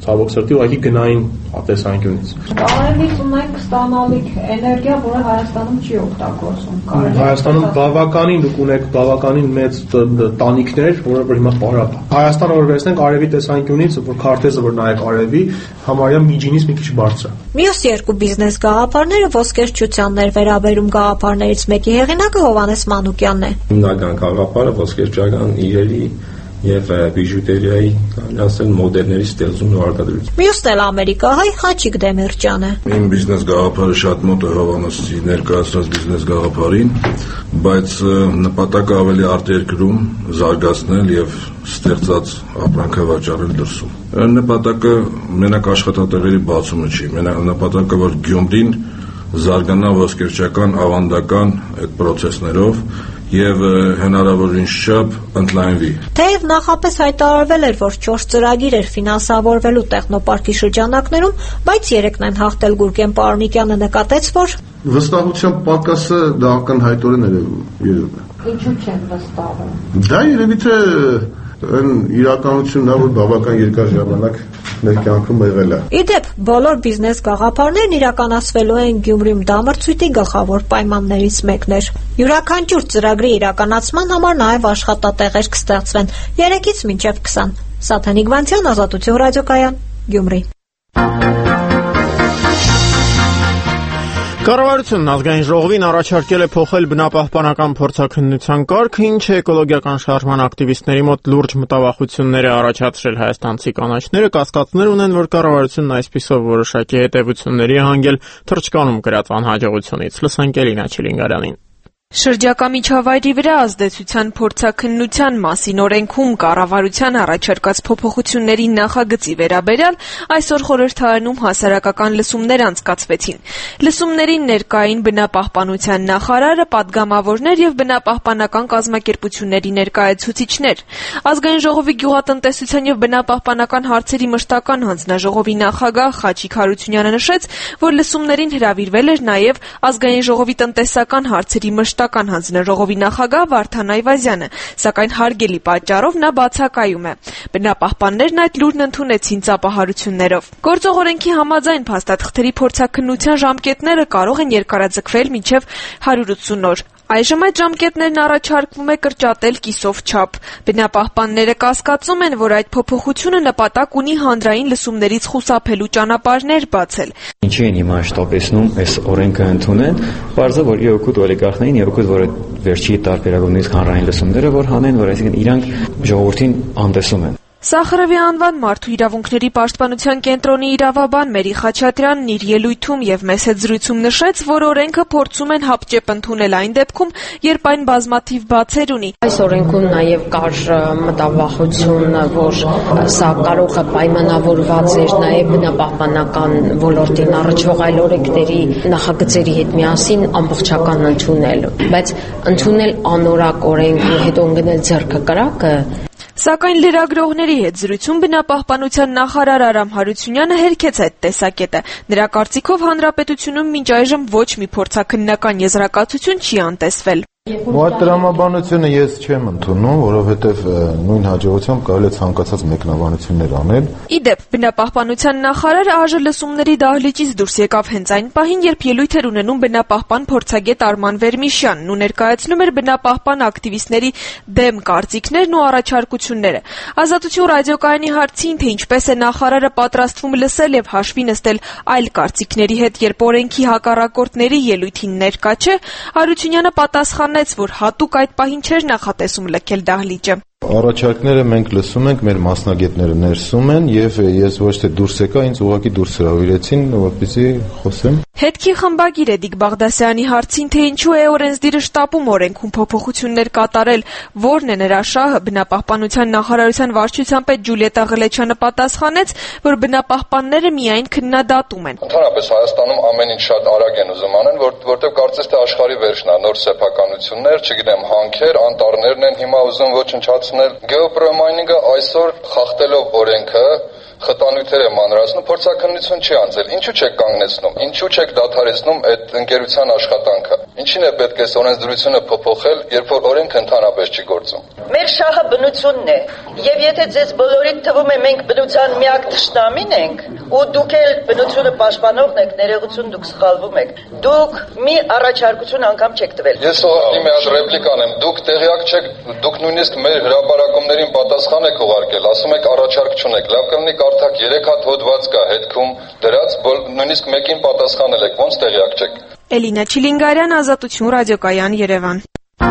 ցավոք սրտի ուղղակի գնային տեսանկյունից։ Կարելից ունենք ստանալիք էներգիա, որը Հայաստանում չի օգտագործվում։ Հայաստանում բավականին դուք ունեք բավականին մեծ տանիքներ, որը որ հիմա պարապ։ Հայաստանը որ վերցնենք արևի տեսանկյունից, որ քարտեզը որ նայեք արևի, համարյա միջինից մի քիչ բարձր է։ Մյուս երկու բիզնես գաղափարները ոսկերչությանն էր վերաբերում գաղափարներից մեկի հեղինակը Հովհաննես Մանուկյանն է։ Հիմնական գաղափարը ոսկերչական իրերի եւ բիժուտերիայի ասել մոդելների ստեղծումն ու արտադրություն։ Մյուսն էլ ամերիկահայ Խաչիկ Դեմիրճյանը։ Իմ բիզնես գաղափարը շատ մոտ է Հովհաննեսի ներկայացրած բիզնես գաղափարին, բայց նպատակը ավելի արտերկրում զարգացնել եւ ստեղծած ապրանքը վաճառել դրսում։ Նպատակը մենակ աշխատատեղերի բացումը չի, մենակ նպատակը որ Գյումրին զարգանա ոսկերչական ավանդական այդ process-ներով եւ հնարավորինս չափ ընդլայնվի։ Թեև նախապես հայտարարվել էր, որ չորս ծրագիր էր ֆինանսավորվելու տեխնոպարկի շրջանակներում, բայց երեքն են հաղթել Գուրգեն Պարոնիկյանը նկատեց, որ վստահության պակասը դա ակնհայտորեն երևում է։ Ինչու չեն վստահում։ Դա երևի թե այն իրականությունն է, որ բավական երկար ժամանակ մեր կյանքում եղել է։ Իդեպ, բոլոր բիզնես գաղափարներն իրականացվելու են Գյումրիում, դա մրցույթի գլխավոր պայմաններից մեկն էր։ Յուրաքանչյուր ծրագրի իրականացման համար նաև աշխատատեղեր կստեղծվեն երեքից մինչև քսան։ Սաթեն Իգվանցյան, Ազատություն ռադիոկայան, Գյումրի։ Կառավարությունն ազգային ժողովին առաջարկել է փոխել բնապահպանական փորձաքննության կարգը, ինչը էկոլոգիական շարժման ակտիվիստների մոտ լուրջ մտավախություններ է առաջացրել։ Հայաստանցի կանաչները կասկածներ ունեն, որ կառավարությունն այսպիսով որոշակի հետևությունների է հանգել թռչկանում գրած անհաջողությունից։ Լսենք Էլինա Չիլինգարյանին։ Շրջակա միջավայրի վրա ազդեցության փորձաքննության մասին օրենքում կառավարության առաջարկած փոփոխությունների նախագծի վերաբերյալ այսօր խորհրդարանում հասարակական լսումներ անցկացվեցին։ Լսումներին ներկային բնապահպանության նախարարը, պատգամավորներ եւ բնապահպանական կազմակերպությունների ներկայացուցիչներ։ Ազգային ժողովի գյուղատնտեսության եւ բնապահպանական հարցերի մշտական հանձնաժողովի նախագահ Խաչիկ Հարությունյանը նշեց, որ լսումներին հրավիրվել էր նաեւ ազգային ժողովի տնտեսական հարցերի մշտական հանձնաժողովի նախագահ Վարդան Այվազյանը, սակայն հարգելի պատճառով նա բացակայում է։ Բնապահպաններն այդ լուրն ընդունեցին ծափահարություններով։ Գործող օրենքի համաձայն փաստաթղթերի փորձաքննության ժամկետները կարող են երկարաձգվել մինչև հարյուր ութսուն օր։ Այժմ այդ ժամկետներն առաջարկվում է կրճատել կիսով չափ։ Բնապահպանները կասկածում են, որ այդ փոփոխությունը նպատակ ունի հանրային լսումներից խուսափելու ճանապարհներ բացել։ Ինչի են հիմա շտապեցնում այս օրենքը ընդունել, բարձր որ իօգուտ օլիգարխներին, իօգուտ որ վերջի տարբերակով նույնիսկ հանրային լսումները որ հանեն, որ այսինքն իրանք ժողովրդին անդեսում են։ Սախարովի անվան մարդու իրավունքների պաշտպանության կենտրոնի իրավաբան Մերի Խաչատրյանն իր ելույթում եւ մեծ հետ զրույցում նշեց, որ օրենքը փորձում են հապճեպ ընդունել այն դեպքում, երբ այն բազմաթիվ բացեր ունի։ Այս օրենքում նաեւ կար մտավախություն, որ սա կարող է պայմանավորված էր նաեւ բնապահպանական ոլորտին առնչվող այլ օրենքների նախագծերի հետ միասին ամբողջական ընդունել, բայց ընդունել անորակ օրենք ու հետո ընկնել ձեռքը կրակը։ Սակայն լրագրողների հետ զրույցում բնապահպանության նախարար Արամ Հարությունյանը հերքեց այդ տեսակետը։ Նրա կարծիքով հանրապետությունում մինչ այժմ ոչ մի փորձաքննական եզրակացություն չի անտեսվել։ Այդ տրամաբանությունը ես չեմ ընդունում, որովհետև նույն հաջողությամբ կարելի է ցանկացած մեկնաբանություններ անել։ Իդեպ, բնապահպանության նախարարը ԱԺ լսումների դահլիճից դուրս եկավ հենց այն պահին, երբ ելույթ էր ունենում բնապահպան փորձագետ Արման Վերմիշյանն ու ներկայացնում էր բնապահպան ակտիվիստների դեմ կարծիքներն ու առաջարկությունները։ Ազատություն ռադիոկայանի հարցին, թե ինչպես է նախարարը պատրաստվում լսել եւ հաշվի նստել այլ կարծիքների հետ, երբ օրենքի հակառակորդների ելույթին ներկա չէ, Հարությունյանը պատասխան որ հատուկ այդ պահին չէր նախատեսում լքել դահլիճը։ Առաջարկները մենք լսում ենք, մեր մասնագետները ներսում են եւ ես ոչ թե դուրս եկա, ինձ ուղղակի դուրս հրավիրեցին, որպեսզի խոսեմ։ Հետքի խմբագիր Էդիկ Բաղդասարյանի հարցին, թե ինչու է օրենսդիրը շտապում օրենքում փոփոխություններ կատարել, որն է նրա շահը, բնապահպանության նախարարության վարչության պետ Ջուլիետա Ղլեչյանը պատասխանեց, որ բնապահպանները միայն քննադատում են։ Ընդհանրապես Հայաստանում ամեն ինչ շատ արագ են ուզում անեն, որ որտեղ կարծես թե աշխարհի վերջն է, նոր սեփականություններ, չգիտեմ, հանքեր, անտառներն են հիմա ուզում ոչնչացնել։ Գեոպրոմայնինգը այսօր խախտելով օրենքը խտանյութեր է մանրացնում, փորձաքննություն չի անցել։ Ինչու չեք կանգնեցնում, ինչու չեք դադարեցնում այդ ընկերության աշխատանքը։ Ինչին է պետք է օրենսդրությունը փոփոխել, երբ որ օրենքը ընդհանրապես չի գործում։ Մեր շահը բնությունն է, եւ եթե ձեզ բոլորիդ թվում է մենք բնության միակ թշնամին ենք, ու դուք էլ բնությունը պաշտպանողն եք, ներողություն, դուք սխալվում եք։ Դուք մի առաջարկություն անգամ չեք տվել։ Ես ուղղակի մի հատ ռեպլիկ անեմ, դուք տեղյակ չեք, դուք նույնիսկ մեր հրապարակումներին պատասխան եք ուղարկել, ասում եք առաջարկ չունեք, լավ կլինի կարդաք երեք հատ հոդված կա հետքում դրած, նույնիսկ մեկին պատասխանել եք, ոնց տեղյակ չեք։ Էլինա Չիլինգարյան, Ազատություն ռադիոկայան, Երևան։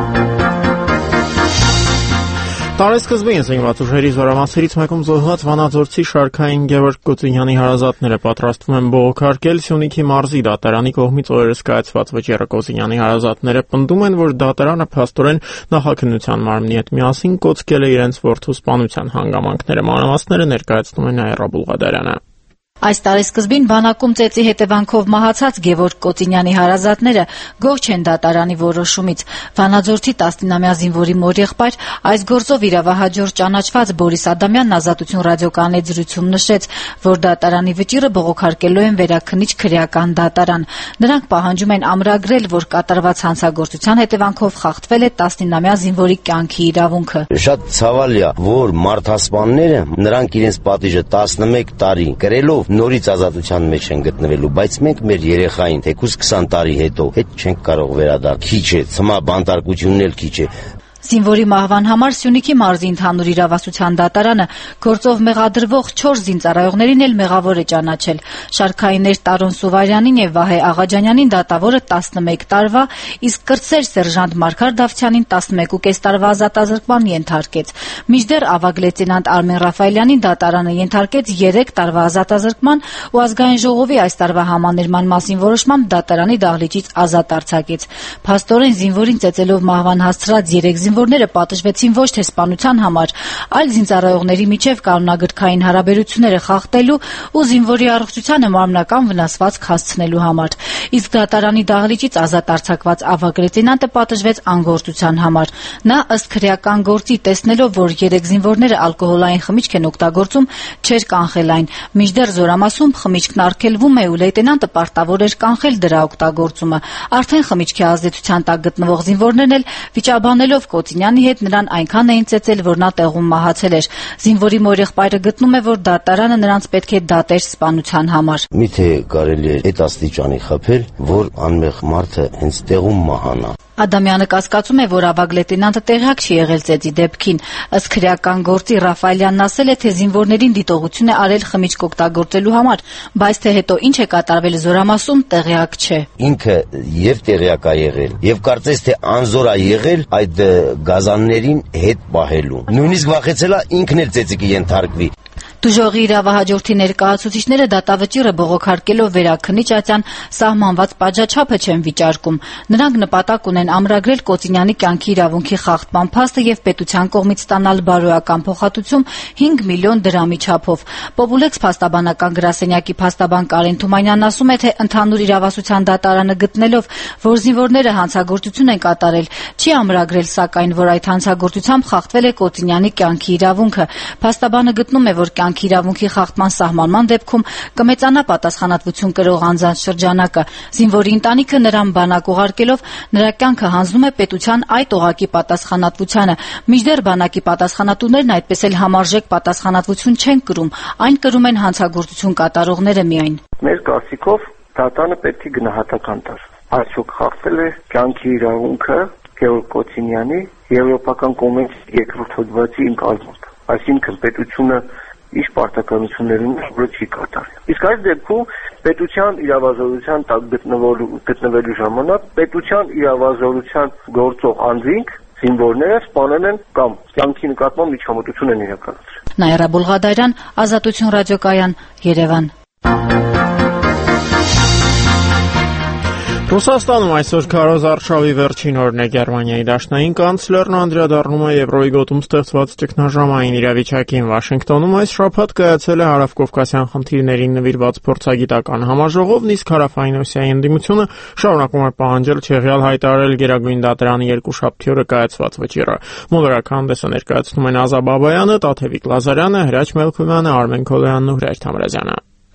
Տարեսկզբին զինված ուժերի զորամասերից մեկում զոհված վանաձորցի շարքային Գևորգ Կոծինյանի հարազատները պատրաստվում են բողոքարկել Սյունիքի մարզի դատարանի կողմից օրերս կայացված վճիռը։ Կոծինյանի հարազատները պնդում են, որ դատարանը փաստորեն նախաքննության մարմնի հետ միասին կոծկել է իրենց որդու սպանության հանգամանքները։ Մանրամասները ներկայացնում է Նաիրա Բուլղադարյանը։ Այս տարեսկզբին բանակում ծեծի հետևանքով մահացած Գևորգ Կոծինյանի հարազատները գոհ չեն դատարանի որոշումից։ Վանաձորցի տասնինամյա զինվորի մորեղբայր այս գործով իրավահաջորդ ճանաչված Բորիս Ադամյանն Ազատություն ռադիոկայանի զրույցում նշեց, որ դատարանի վճիռը բողոքարկելու են վերաքննիչ քրեական դատարան։ Նրանք պահանջում են ամրագրել, որ կատարված հանցագործության հետևանքով խախտվել է տասնինամյա զինվորի կյանքի իրավունքը։ Շատ ցավալի է, որ մարդասպանները նրանք իրենց պատիժը տասնմեկ տարի կրելով նորից ազատության մեջ են գտնվելու, բայց մենք մեր երեխային թեկուզ քսան տարի հետո հետ չենք կարող վերադառնալ։ Քիչ է, ցմա բանտարկությունն էլ քիչ է։ Զինվորի մահվան համար Սյունիքի մարզի ընդհանուր իրավասության դատարանը գործով մեղադրվող չորս զինծառայողներին էլ մեղավոր է ճանաչել։ Շարքայիններ Տարոն Սուվարյանին եւ Վահե Աղաջանյանին դատավորը տասնմեկ տարվա, իսկ կրտսեր սերժանտ Մարգար Դավթյանին տասնմեկուկես տարվա ազատազրկման ենթարկեց։ Մինչդեռ ավագ լեյտենանտ Արմեն Ռաֆայելյանին դատարանը ենթարկեց երեք տարվա ազատազրկման ու ազգային ժողովի այս տարվա համաներման մասին որոշմամբ դատարանի դահլիճից ազատ արձակեց։ Փաստորեն զինվորին ծեծելով մահվան հասցրած երեք զինվորները պատժվեցին ոչ թե սպանության համար, այլ զինծառայողների միջև կանոնագրքային հարաբերությունները խախտելու ու զինվորի առողջությանը մարմնական վնասվածք հասցնելու համար։ Իսկ դատարանի դահլիճից ազատ արձակված ավագ լեյտենանտը պատժվեց անգործության համար։ Նա ըստ քրեական գործի տեսնելով, որ երեք զինվորները ալկոհոլային խմիչք են օգտագործում, չէր կանխել այն։ Մինչդեռ զորամասում խմիչքն արգելվում է ու լեյտենանտը պարտավոր էր կանխել դրա օգտագործումը։ Արդեն խմիչքի ազդեցության տակ գտնվող զինվորներն էլ վիճաբանելով Կոծինյանի հետ նրան այնքան էին ծեծել, որ նա տեղում մահացել էր։ Զինվորի մորեղբայրը գտնում է, որ դատարանը նրանց պետք է դատեր սպանության համար։ Միթե կարելի է այդ աստիճանի խփել, որ անմեղ մարդը հենց տեղում մահանա։ Ադամյանը կասկածում է, որ ավագ լեյտենանտը տեղյակ չի եղել ծեծի դեպքին։ Ըստ քրեական գործի Ռաֆայելյանն ասել է, թե զինվորներին դիտողություն է արել խմիչք օգտագործելու համար, բայց թե հետո ինչ է կատարվել զորամասում, տեղյակ չէ։ Ինքը եւ տեղյակ է եղել, եւ կարծես թե անզոր է եղել այդ գազաններին հետ պահելու։ Նույնիսկ վախեցել է ինքն էլ ծեծիկի ենթարկվի։ Դժողի իրավահաջորդի ներկայացուցիչները դատավճիռը բողոքարկելով վերաքննիչ ատյան սահմանված պատժաչափը չեն վիճարկում։ Նրանք նպատակ ունեն ամրագրել Կոծինյանի կյանքի իրավունքի խախտման փաստը եւ պետության կողմից ստանալ բարոյական փոխհատուցում հինգ միլիոն դրամի չափով։ Պոպուլեքս փաստաբանական գրասենյակի փաստաբան Կարեն Թումանյանն ասում է, թե ընդհանուր իրավասության դատարանը գտնելով, որ զինվորները հանցագործություն են կատարել, չի ամրագրել սակայն, որ այդ հանցագործությամբ խախտվել է Կոծինյանի կյանքի իրավունքը։ Փաստաբանը գտնում է, որ կյանքի իրավունքի խախտման սահմանման դեպքում կմեծանա պատասխանատվություն կրող անձանց շրջանակը։ Զինվորի ընտանիքը նրան բանակ ուղարկելով նրա կյանքը հանձնում է պետության այդ օղակի պատասխանատվությանը։ Մինչդեռ բանակի պատասխանատուներն այդպես էլ համարժեք պատասխանատվություն չեն կրում, այն կրում են հանցագործություն կատարողները միայն։ Մեր կարծիքով դատարանը պետք է գնահատական տար։ Արդյոք խախտվել է կյանքի իրավունքը Գևորգ Կոծինյանի եվրոպական կոնվենցիայի երկրորդ հոդվածի ընկալմամբ։ Այսինքն պետությունը իր պարտականություններում որը չի կատարել։ Իսկ այս դեպքում պետության իրավազորության տակ գտնվելու գտնվելու ժամանակ պետության իրավազորության գործող անձինք զինվորները սպանել են կամ կյանքի նկատմամբ միջամտություն են իրականացրել։ Նաիրա Բուլղադարյան, Ազատություն ռադիոկայան, Երևան։ Ռուսաստանում այսօր քարոզ արշավի վերջին օրն է։ Գերմանիայի դաշնային կանցլերն անդրադառնում է Եվրոյի գոտում ստեղծված ճգնաժամային իրավիճակին։ Վաշինգտոնում այս շաբաթ կայացել է հարավկովկասյան խնդիրներին նվիրված փորձագիտական համաժողովն, իսկ Հարավային Օսիայի ընդդիմությունը շարունակում է պահանջել չեղյալ հայտարարել Գերագույն դատարանի երկուշաբթի օրը կայացված վճիռը։ Մոլորակ հանդեսը ներկայացնում են Ազա Բաբայանը, Տաթևիկ Լազարյանը, Հրաչ Մելքումյանը, Արմեն Քոլոյանն ու Հրաչ Թամրազյանը։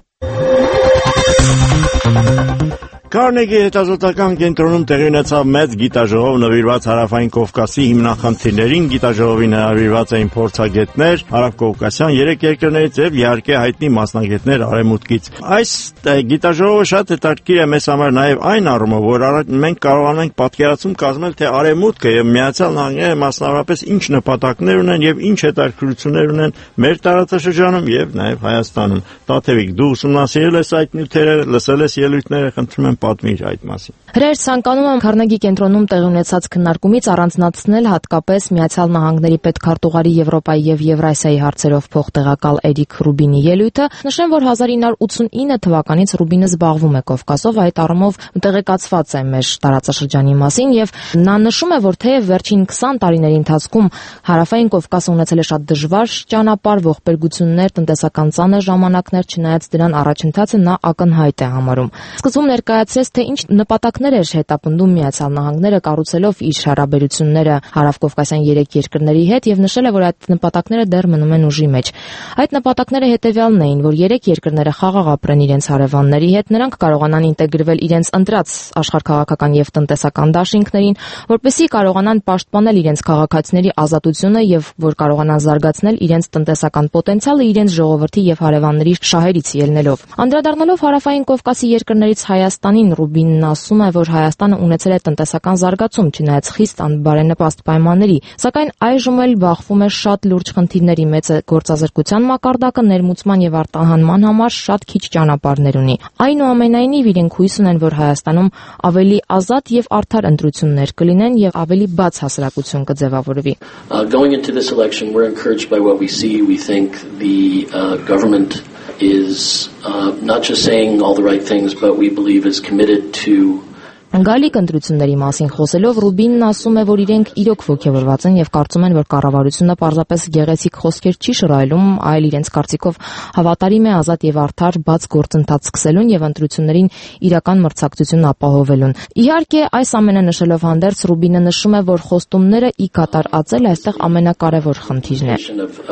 Կարնեգի հետազոտական կենտրոնում տեղի ունեցավ մեծ գիտաժողով նվիրված Հարավային Կովկասի հիմնախնդիրներին։ Գիտաժողովին հրավիրված էին փորձագետներ հարավկովկասյան երեք երկրներից եւ իհարկե հայտնի մասնագետներ Արևմուտքից։ Այս գիտաժողովը շատ հետաքրքիր է մեզ համար նաեւ այն առումով, որ մենք կարողանանք պատկերացում կազմել, թե Արևմուտքը եւ Միացյալ Նահանգները մասնավորապես ինչ նպատակներ ունեն եւ ինչ հետաքրքրություններ ունեն մեր տարածաշրջանում եւ նաեւ Հայաստանում։ Տաթևիկ, դու ուսումնասիրել ես այդ նյութերը, լսել ես ելույթները, խնդրում եմ պատմիր այդ մասին։ Հրեր ցանկանում եմ Քարնեգի կենտրոնում տեղի ունեցած քննարկումից առանձնացնել հատկապես Միացյալ Նահանգների պետքարտուղարի Եվրոպայի եւ Եվրասիայի հարցերով փոխտեղակալ Էրիկ Ռուբինի ելույթը։ Նշեմ, որ հազար ինը հարյուր ութսունինը թվականից Ռուբինը զբաղվում է Կովկասով, այդ առումով տեղեկացված է մեր տարածաշրջանի մասին եւ նա նշում է, որ թեև վերջին քսան տարիների ընթացքում Հարավային Կովկասը ունեցել է շատ դժվար ճանապարհ, ողբերգություններ, տնտեսական ծանր ժամանակներ, չնայած դրան առաջընթացը նա ակնհայտ է համարում։ Սկզբում ներկայացրեց, թե ինչ նպատակներ էր հետապնդում Միացյալ Նահանգները կառուցելով իր հարաբերությունները հարավկովկասյան երեք երկրների հետ եւ նշել է, որ այդ նպատակները դեռ մնում են ուժի մեջ։ Այդ նպատակները հետեւյալն էին, որ երեք երկրները խաղաղ ապրեն իրենց հարևանների հետ, նրանք կարողանան ինտեգրվել իրենց ընտրած աշխարհքաղաքական եւ տնտեսական դաշինքներին, որպեսզի կարողանան պաշտպանել իրենց քաղաքացիների ազատությունը եւ որ կարողանան զարգացնել իրենց տնտեսական պոտենցիալը իրենց ժողովրդի եւ հարևանների շահերից ելնելով։ Անդրադառնալով Հարավային Կովկասի երկրներից Հայաստանին, Ռուբինն ասում է, որ Հայաստանը ունեցել է տնտեսական զարգացում, չնայած խիստ անբարենպաստ պայմանների, սակայն այժմ էլ բախվում է շատ լուրջ խնդիրների, մեծ գործազրկության մակարդակը, ներմուծման եւ արտահանման համար շատ քիչ ճանապարհներ ունի։ Այնուամենայնիվ իրենք հույս ունեն, որ Հայաստանում ավելի ազատ եւ արդար ընտրություններ կլինեն եւ ավելի բաց հասարակություն կձևավորվի։ Going into this election, we're encouraged by what we see. We think the uh, government is uh, not just saying all the right things, but we believe is committed to Գալիք ընտրությունների մասին խոսելով Ռուբինն ասում է, որ իրենք իրոք ոգևորված են եւ կարծում են, որ կառավարությունը պարզապես գեղեցիկ խոսքեր չի շռայլում, այլ իրենց կարծիքով հավատարիմ է ազատ եւ արդար բաց գործընթաց սկսելուն եւ ընտրություններին իրական մրցակցություն ապահովելուն։ Իհարկե, այս ամենը նշելով հանդերձ Ռուբինը նշում է, որ խոստումները ի կատար ածել այստեղ ամենակարևոր խնդիրն է։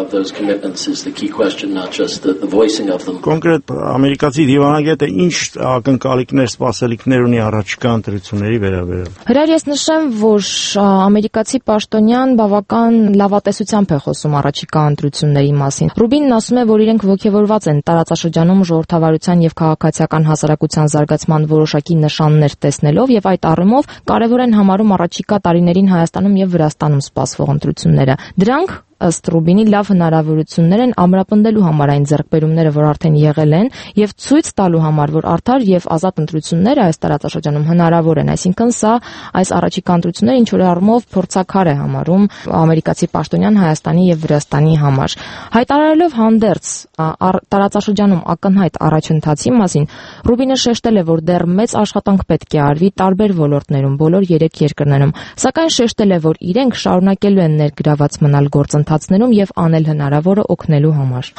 Կոնկրետ ամերիկացի դիվանագետը ինչ ակնկալիքներ, սպասելիքներ ունի առաջիկա ընտրությունների վերաբերյալ։ Հրար ես նշեմ, որ ամերիկացի պաշտոնյան բավական լավատեսությամբ է խոսում առաջիկա ընտրությունների մասին։ Ռուբինն ասում է, որ իրենք ոգևորված են տարածաշրջանում ժողովրդավարության եւ քաղաքացիական հասարակության զարգացման որոշակի նշաններ տեսնելով եւ այդ առումով կարեւոր են համարում առաջիկա տարիներին Հայաստանում եւ Վրաստանում սպասվող ընտրությունները։ Դրանք ըստ Ռուբինի լավ հնարավորություններ են ամրապնդելու համար այն ձեռքբերումները, որ արդեն եղել են, եւ ցույց տալու համար, որ արդար եւ ազատ ընտրությունները այս տարածաշրջանում հնարավոր են, այսինքն սա այս առաջիկա ընտրությունները ինչ որ առումով փորձաքար է համարում ամերիկացի պաշտոնյան Հայաստանի եւ Վրաստանի համար։ Հայտարարելով հանդերձ տարածաշրջանում ակնհայտ առաջընթացի մասին, Ռուբինը շեշտել է, որ դեռ մեծ աշխատանք պետք է արվի տարբեր ոլորտներում, բոլոր երեք երկրներում, սակայն շեշտել է, որ իրենք շարունակելու են ներգրաված մնալ գործընթացներում եւ անել հնարավորը օգնելու համար։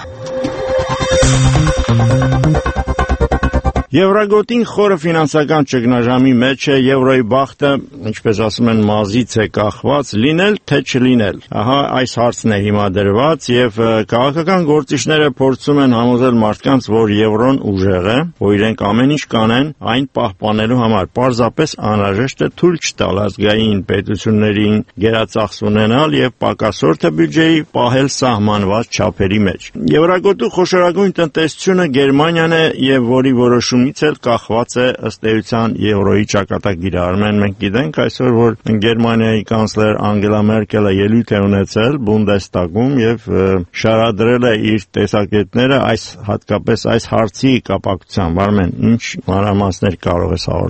Եվրագոտին խորը ֆինանսական ճգնաժամի մեջ է, եվրոյի բախտը, ինչպես ասում են, մազից է կախված, լինել թե չլինել։ Ահա այս հարցն է հիմա դրված եւ քաղաքական գործիչները փորձում են համոզել մարդկանց, որ եվրոն ուժեղ է, որ իրենք ամեն ինչ կանեն այն պահպանելու համար։ Պարզապես անհրաժեշտ է թույլ չտալ ազգային պետություններին գերածախս ունենալ եւ պակասորթը բյուջեի պահել սահմանված չափերի մեջ։ Եվրագոտու խոշորագույն տնտեսությունը Գերմանիան է եւ որի որոշում էլ կախված է ըստ էության եվրոյի ճակատագիրը։ Արմեն, մենք գիտենք այսօր, որ Գերմանիայի կանցլեր Անգելա Մերկելը ելույթ է ունեցել Բունդեստագում եւ շարադրել է իր տեսակետները այս հատկապես այս հարցի կապակցությամբ։ Արմեն, ինչ մանրամասներ կարող ես հաղորդել։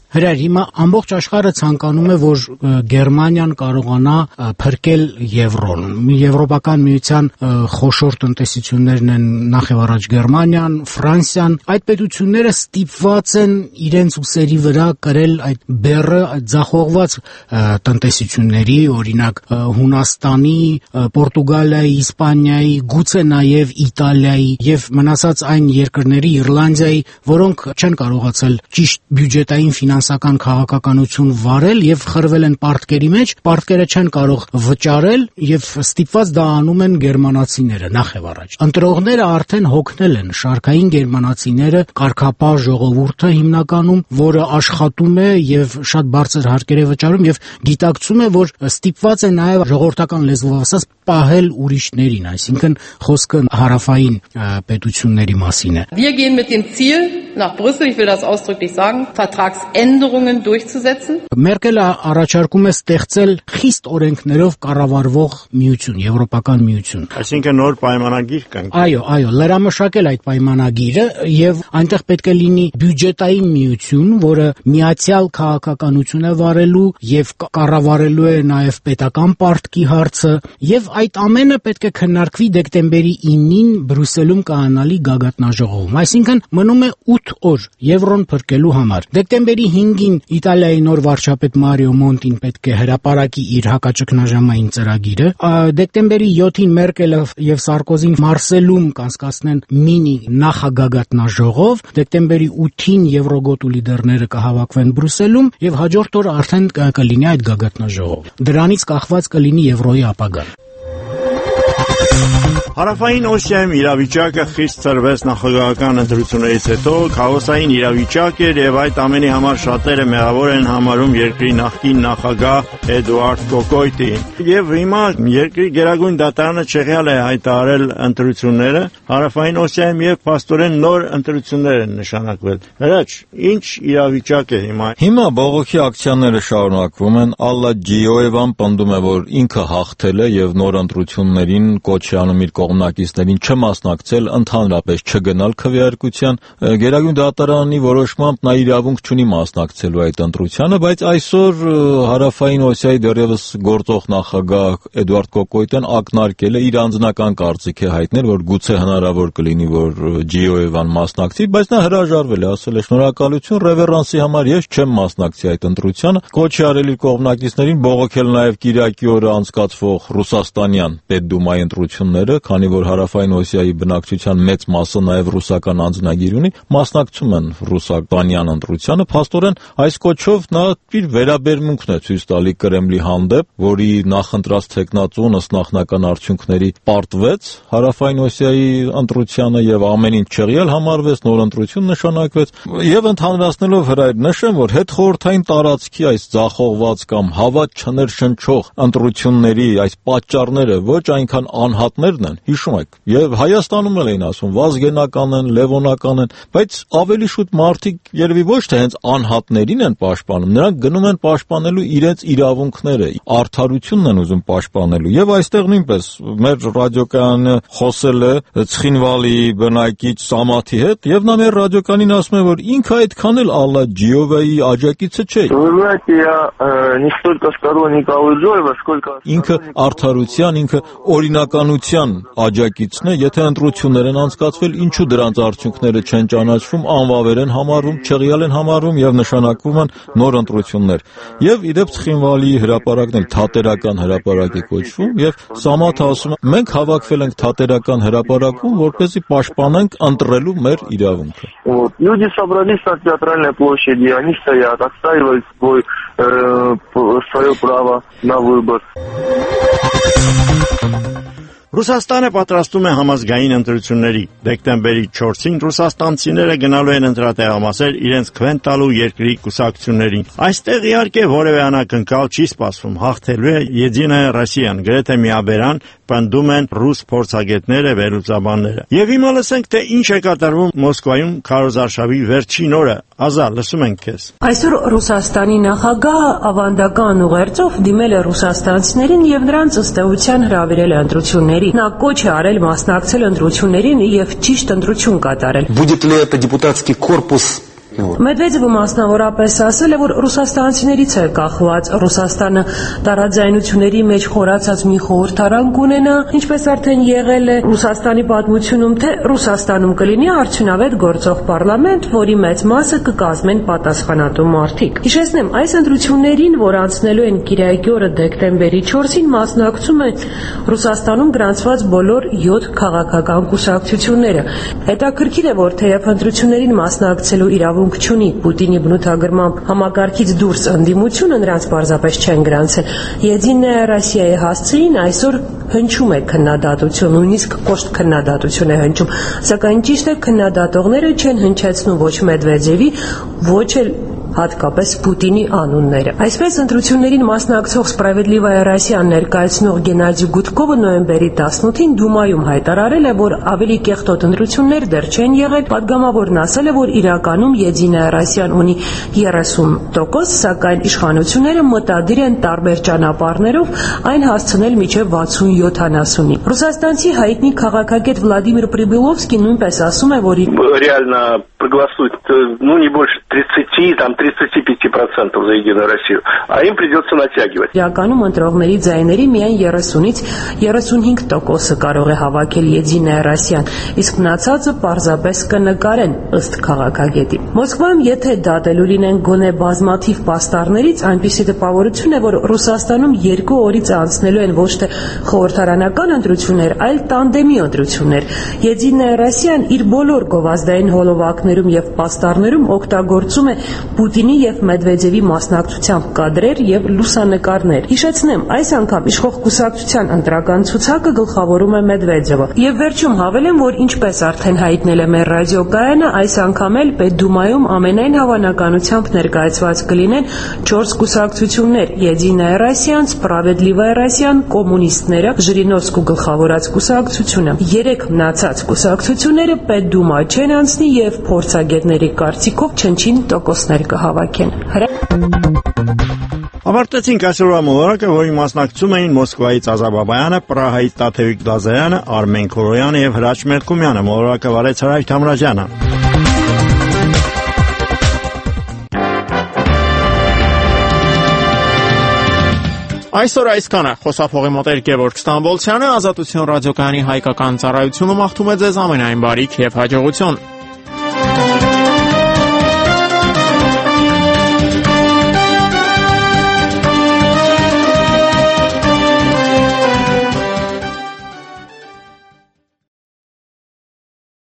Հրար, հիմա ամբողջ աշխարհը ցանկանում է, որ Գերմանիան կարողանա փրկել եվրոն։ Եվրոպական միության խոշոր տնտեսություններն են նախ եւ առաջ Գերմանիան, Ֆրանսիան, այդ պետությունները ստիպված են իրենց ուսերի վրա կրել այդ բեռը, այդ ձախողված տնտեսությունների, օրինակ Հունաստանի, Պորտուգալիայի, Իսպանիայի, գուցե նաեւ Իտալիայի եւ մնացած այն երկրների, Իռլանդիայի, որոնք չեն կարողացել ճիշտ բյուջետային ֆինանսական քաղաքականություն վարել եւ խրվել են պարտքերի մեջ, պարտքերը չեն կարող վճարել եւ ստիպված դա անում են գերմանացիները նախ եւ առաջ։ Ընտրողները արդեն հոգնել են, շարքային գերմանացիները, կարգապահ ժողովուրդը հիմնականում, որը աշխատում է եւ շատ բարձր հարկեր է վճարում եւ գիտակցում է, որ ստիպված է նաեւ ժողովրդական լեզվով ասած պահել ուրիշներին, այսինքն խոսքը հարավային պետությունների մասին է։ Wir gehen mit dem Ziel nach Brüssel, ich will das ausdrücklich sagen, Vertragsänderungen durchzusetzen. Մերկելը առաջարկում է ստեղծել խիստ օրենքներով կառավարվող միություն, եվրոպական միություն։ Այսինքն նոր պայմանագիր կան։ Այո, այո, լրամշակել այդ պայմանագիրը եւ այնտեղ պետք է լինի բյուջետային միություն, որը միացյալ քաղաքականություն է վարելու եւ կառավարելու է նաեւ պետական պարտքի հարցը եւ այդ ամենը պետք է քննարկվի դեկտեմբերի ինին Բրյուսելում կայանալի գագաթնաժողովում։ Այսինքն մնում է ութ օր եվրոն փրկելու համար։ Դեկտեմբերի հինգին Իտալիայի նոր վարչապետ Մարիո Մոնտին պետք է հրապարակի իր հակաճգնաժամային ծրագիրը։ Դեկտեմբերի յոթին Մերկելը եւ Սարկոզին Մարսելում կանցկացնեն մինի նախագագաթնաժողով։ Դեկտեմբերի ութին Եվրոգոտու լիդերները կհավաքվեն Բրյուսելում եւ հաջորդ օրը արդեն կլինի այդ գագաթնաժողով։ Դրանից կախված կլինի եվրոյի ապագան։ Հարավային Օսիայում իրավիճակը խիստ ծրվեց նախագահական ընտրություններից հետո, քաոսային իրավիճակ էր եւ այդ ամենի համար շատերը մեղավոր են համարում երկրի նախկին նախագահ Էդուարդ Կոկոյտին։ Եվ հիմա երկրի գերագույն դատարանը չեղյալ է հայտարարել ընտրությունները Հարավային Օսիայում եւ փաստորեն նոր ընտրություններ են նշանակվել։ Հրաչ, ինչ իրավիճակ է հիմա։ Հիմա բողոքի ակցիաները շարունակվում են։ Ալլա Ջիոևան պնդում է, որ ինքը հաղթել է եւ նոր ընտրություններին կոչ է անում իր կողմնակիցներին չմասնակցել, ընդհանրապես չգնալ քվեարկության։ Գերագույն դատարանի որոշմամբ նա իրավունք չունի մասնակցելու այդ ընտրությանը, բայց այսօր Հարավային Օսիայի դեռևս գործող նախագահ Էդուարդ Կոկոյտյան ակնարկել է իր անձնական կարծիք է հայտնել, որ գուցե հնարավոր կլինի, որ Ջիոևան մասնակցի, բայց նա հրաժարվել է, ասել է շնորհակալություն ռևերանսի համար, ես չեմ մասնակցի այդ ընտրությանը։ Կոչ է արել իր կողմնակիցներին բողոքել նաև Կիրակի օրը անցկացվող ռուսաստանյան Պետդումայի ընտրությունները, քանի որ Հարավային Օսիայի բնակչության մեծ մասը նաև ռուսական անձնագիր ունի, մասնակցում են ռուսաստանյան ընտրությանը։ Փաստորեն այս կոչով նա իր վերաբերմունքն է ցույց տալի Կրեմլի հանդեպ, որի նախընտրած թեկնածուն ըստ նախնական արդյունքների պարտվեց Հարավային Օսիայի ընտրությանը եւ ամեն ինչ չեղյալ համարվեց, նոր ընտրություն նշանակվեց եւ ընդհանրացնելով հրայր նշեմ, որ հետխորհրդային տարածքի այս ձախողված կամ հավատ չներշնչող ընտրությունների այս պատճառները ոչ այնքան անհատներն են, հիշում եք, եւ Հայաստանում էլ էին ասում վազգենական են, լևոնական են, բայց ավելի շուտ մարդիկ երևի ոչ թե հենց անհատներին են պաշտպանում, նրանք գնում են պաշտպանելու իրենց իրավունքները, արդարությունն են ուզում պաշտպանելու եւ այստեղ նույնպես մեր ռադիոկայանը խոսել է Ცხինվալի բնակիչ Սամաթի հետ եւ նա մեր ռադիոկանին ասում է, որ ինքը այդքան էլ Ալլա Ջիովայի աջակիցը չէ։ Ինքը արդարության, ինքը օրինականության աջակիցն է, եթե ընտրություններ են անցկացվել, ինչու դրանց արդյունքները չեն ճանաչվում, անվավեր են համարվում, չեղյալ են համարվում եւ նշանակվում են նոր ընտրություններ։ Եվ իդեպ Ცხինվալի հրապարակն էլ թատերական հրապարակ է կոչվում եւ Սամաթը ասում է, մենք հավաքվել ենք թատերական հրապարակում, որպեսզի պաշտպանենք ընտրելու մեր իրավունքը։ Люди собрались на театральной площади, они стоят, отстаивают свой свое право на выбор. Ռուսաստանը պատրաստում է համազգային ընտրությունների։ Դեկտեմբերի չորսին ռուսաստանցիները գնալու են ընտրատեղամասեր իրենց քվեն տալու երկրի կուսակցություններին։ Այստեղ իհարկե որևէ անակնկալ չի սպասվում, հաղթելու է Եդինայա Ռոսիան, գրեթե միաբերան պնդում են ռուս փորձագետները, վերլուծաբանները։ Եվ հիմա լսենք, թե ինչ է կատարվում Մոսկվայում քարոզարշավի վերջին օրը։ Ազա, լսում ենք քեզ։ Այսօր Ռուսաստանի նախագահը ավանդական ուղերձով դիմել է ռուսաստանցիներին եւ նրանց ըստ էության հրավիրել է ընտրությունների։ Նա կոչ է արել масնակցել ընտրություններին եւ ճիշտ ընտրություն կատարել։ Будет ли это депутатский корпус Մեդվեդևը մասնավորապես ասել է, որ ռուսաստանցիներից է կախված Ռուսաստանը տարաձայնությունների մեջ խորացած մի խորհրդարան կունենա, ինչպես արդեն եղել է Ռուսաստանի պատմությունում, թե Ռուսաստանում կլինի արդյունավետ գործող պարլամենտ, որի մեծ մասը կկազմեն պատասխանատու մարդիկ։ Հիշեցնեմ, այս ընտրություններին, որ անցնելու են Կիրակի օրը դեկտեմբերի չորսին, մասնակցում են Ռուսաստանում գրանցված բոլոր յոթ քաղաքական կուսակցությունները։ Հետաքրքիր է, որ թեև ընտրություններին մասնակցելու իրավունք չունի Պուտինի բնութագրմամբ համակարգից դուրս ընդդիմությունը, նրանց պարզապես չեն գրանցել։ Եդինայա Ռոսիայի հասցեին այսօր հնչում է քննադատություն, նույնիսկ կոշտ քննադատություն է հնչում, սակայն ճիշտ է, քննադատողները չեն հնչեցնում ոչ Մեդվեդևի, ոչ էլ հատկապես Պուտինի անունները։ Այսպես ընտրություններին մասնակցող Սպրավեդլիվայա Ռոսիան ներկայացնող Գենադի Գուդկովը նոյեմբերի տասնութին Դումայում հայտարարել է, որ ավելի կեղտոտ ընտրություններ դեռ չեն եղել, падգամավորն ասել է, որ իրականում Եդինայա Ռոսիան ունի երեսուն տոկոս, սակայն իշխանությունները մտադիր են տարբեր ճանապարհներով այն հասցնել մինչև վաթսուն-յոթանասունի։ Ռուսաստանցի հայտնի քաղաքագետ Վլադիմիր Պրիբիլովսկին նույնպես ասում է, որ реально проголосуют, ну, не больше тридцати, там, тридцати пяти процентов за Единую Россию, а им придется натягивать. Իրականում ընտրողների ձայների միայն երեսունից երեսունհինգ տոկոսը կարող է հավաքել Եդինայա Ռոսիան, իսկ մնացածը պարզապես կնկարեն, ըստ քաղաքագետի։ Մոսկվայում եթե դատելու լինեն գոնե բազմաթիվ պաստառներից, այնպիսի տպավորություն է, որ Ռուսաստանում երկու օրից անցնելու են ոչ թե խորհրդարանական ընտրություններ, այլ տանդեմի ընտրություններ։ Եդինայա Ռոսիան իր բոլոր գովազդային հոլովակներում եւ պաստառներում օգտագործում է Պուտինի եւ Մեդվեդևի մասնակցությամբ կադրեր եւ լուսանկարներ։ Հիշեցնեմ, այս անգամ իշխող կուսակցության ընտրական ցուցակը գլխավորում է Մեդվեդևը։ Եվ վերջում հավելեմ, որ ինչպես արդեն հայտնել է մեր ռադիոկայանը, այս անգամ էլ Պետդումայում ամենայն հավանականությամբ ներկայացված կլինեն չորս կուսակցություններ՝ Եդինայա Ռոսիան, Սպրավեդլիվայա Ռոսիան, կոմունիստները, Ժիրինովսկու գլխավորած կուսակցությունը։ Երեք մնացած կուսակցությունները Պետդումա չեն անցնի եւ փորձագետների կարծիքով չնչին տոկոսներ կհավաքեն։ Ավարտեցինք այսօրվա մոլորակը, որի մասնակցում էին Մոսկվայից Ազա Բաբայանը, Պրահայից Տաթևիկ Դազարյանը, Արմեն Քորոյանը եւ Հրաչ Մելքումյանը։ Մոլորակը վարեց Հրայր Թամրազյանը։ Այսօր այսքանը։ Խոսափողի մոտ էր Գևորգ Ստամբոլցյանը, Ազատություն ռադիոկայանի հայկական ծառայությունը մաղթում է ձեզ ամենայն բարիք եւ հաջողություն։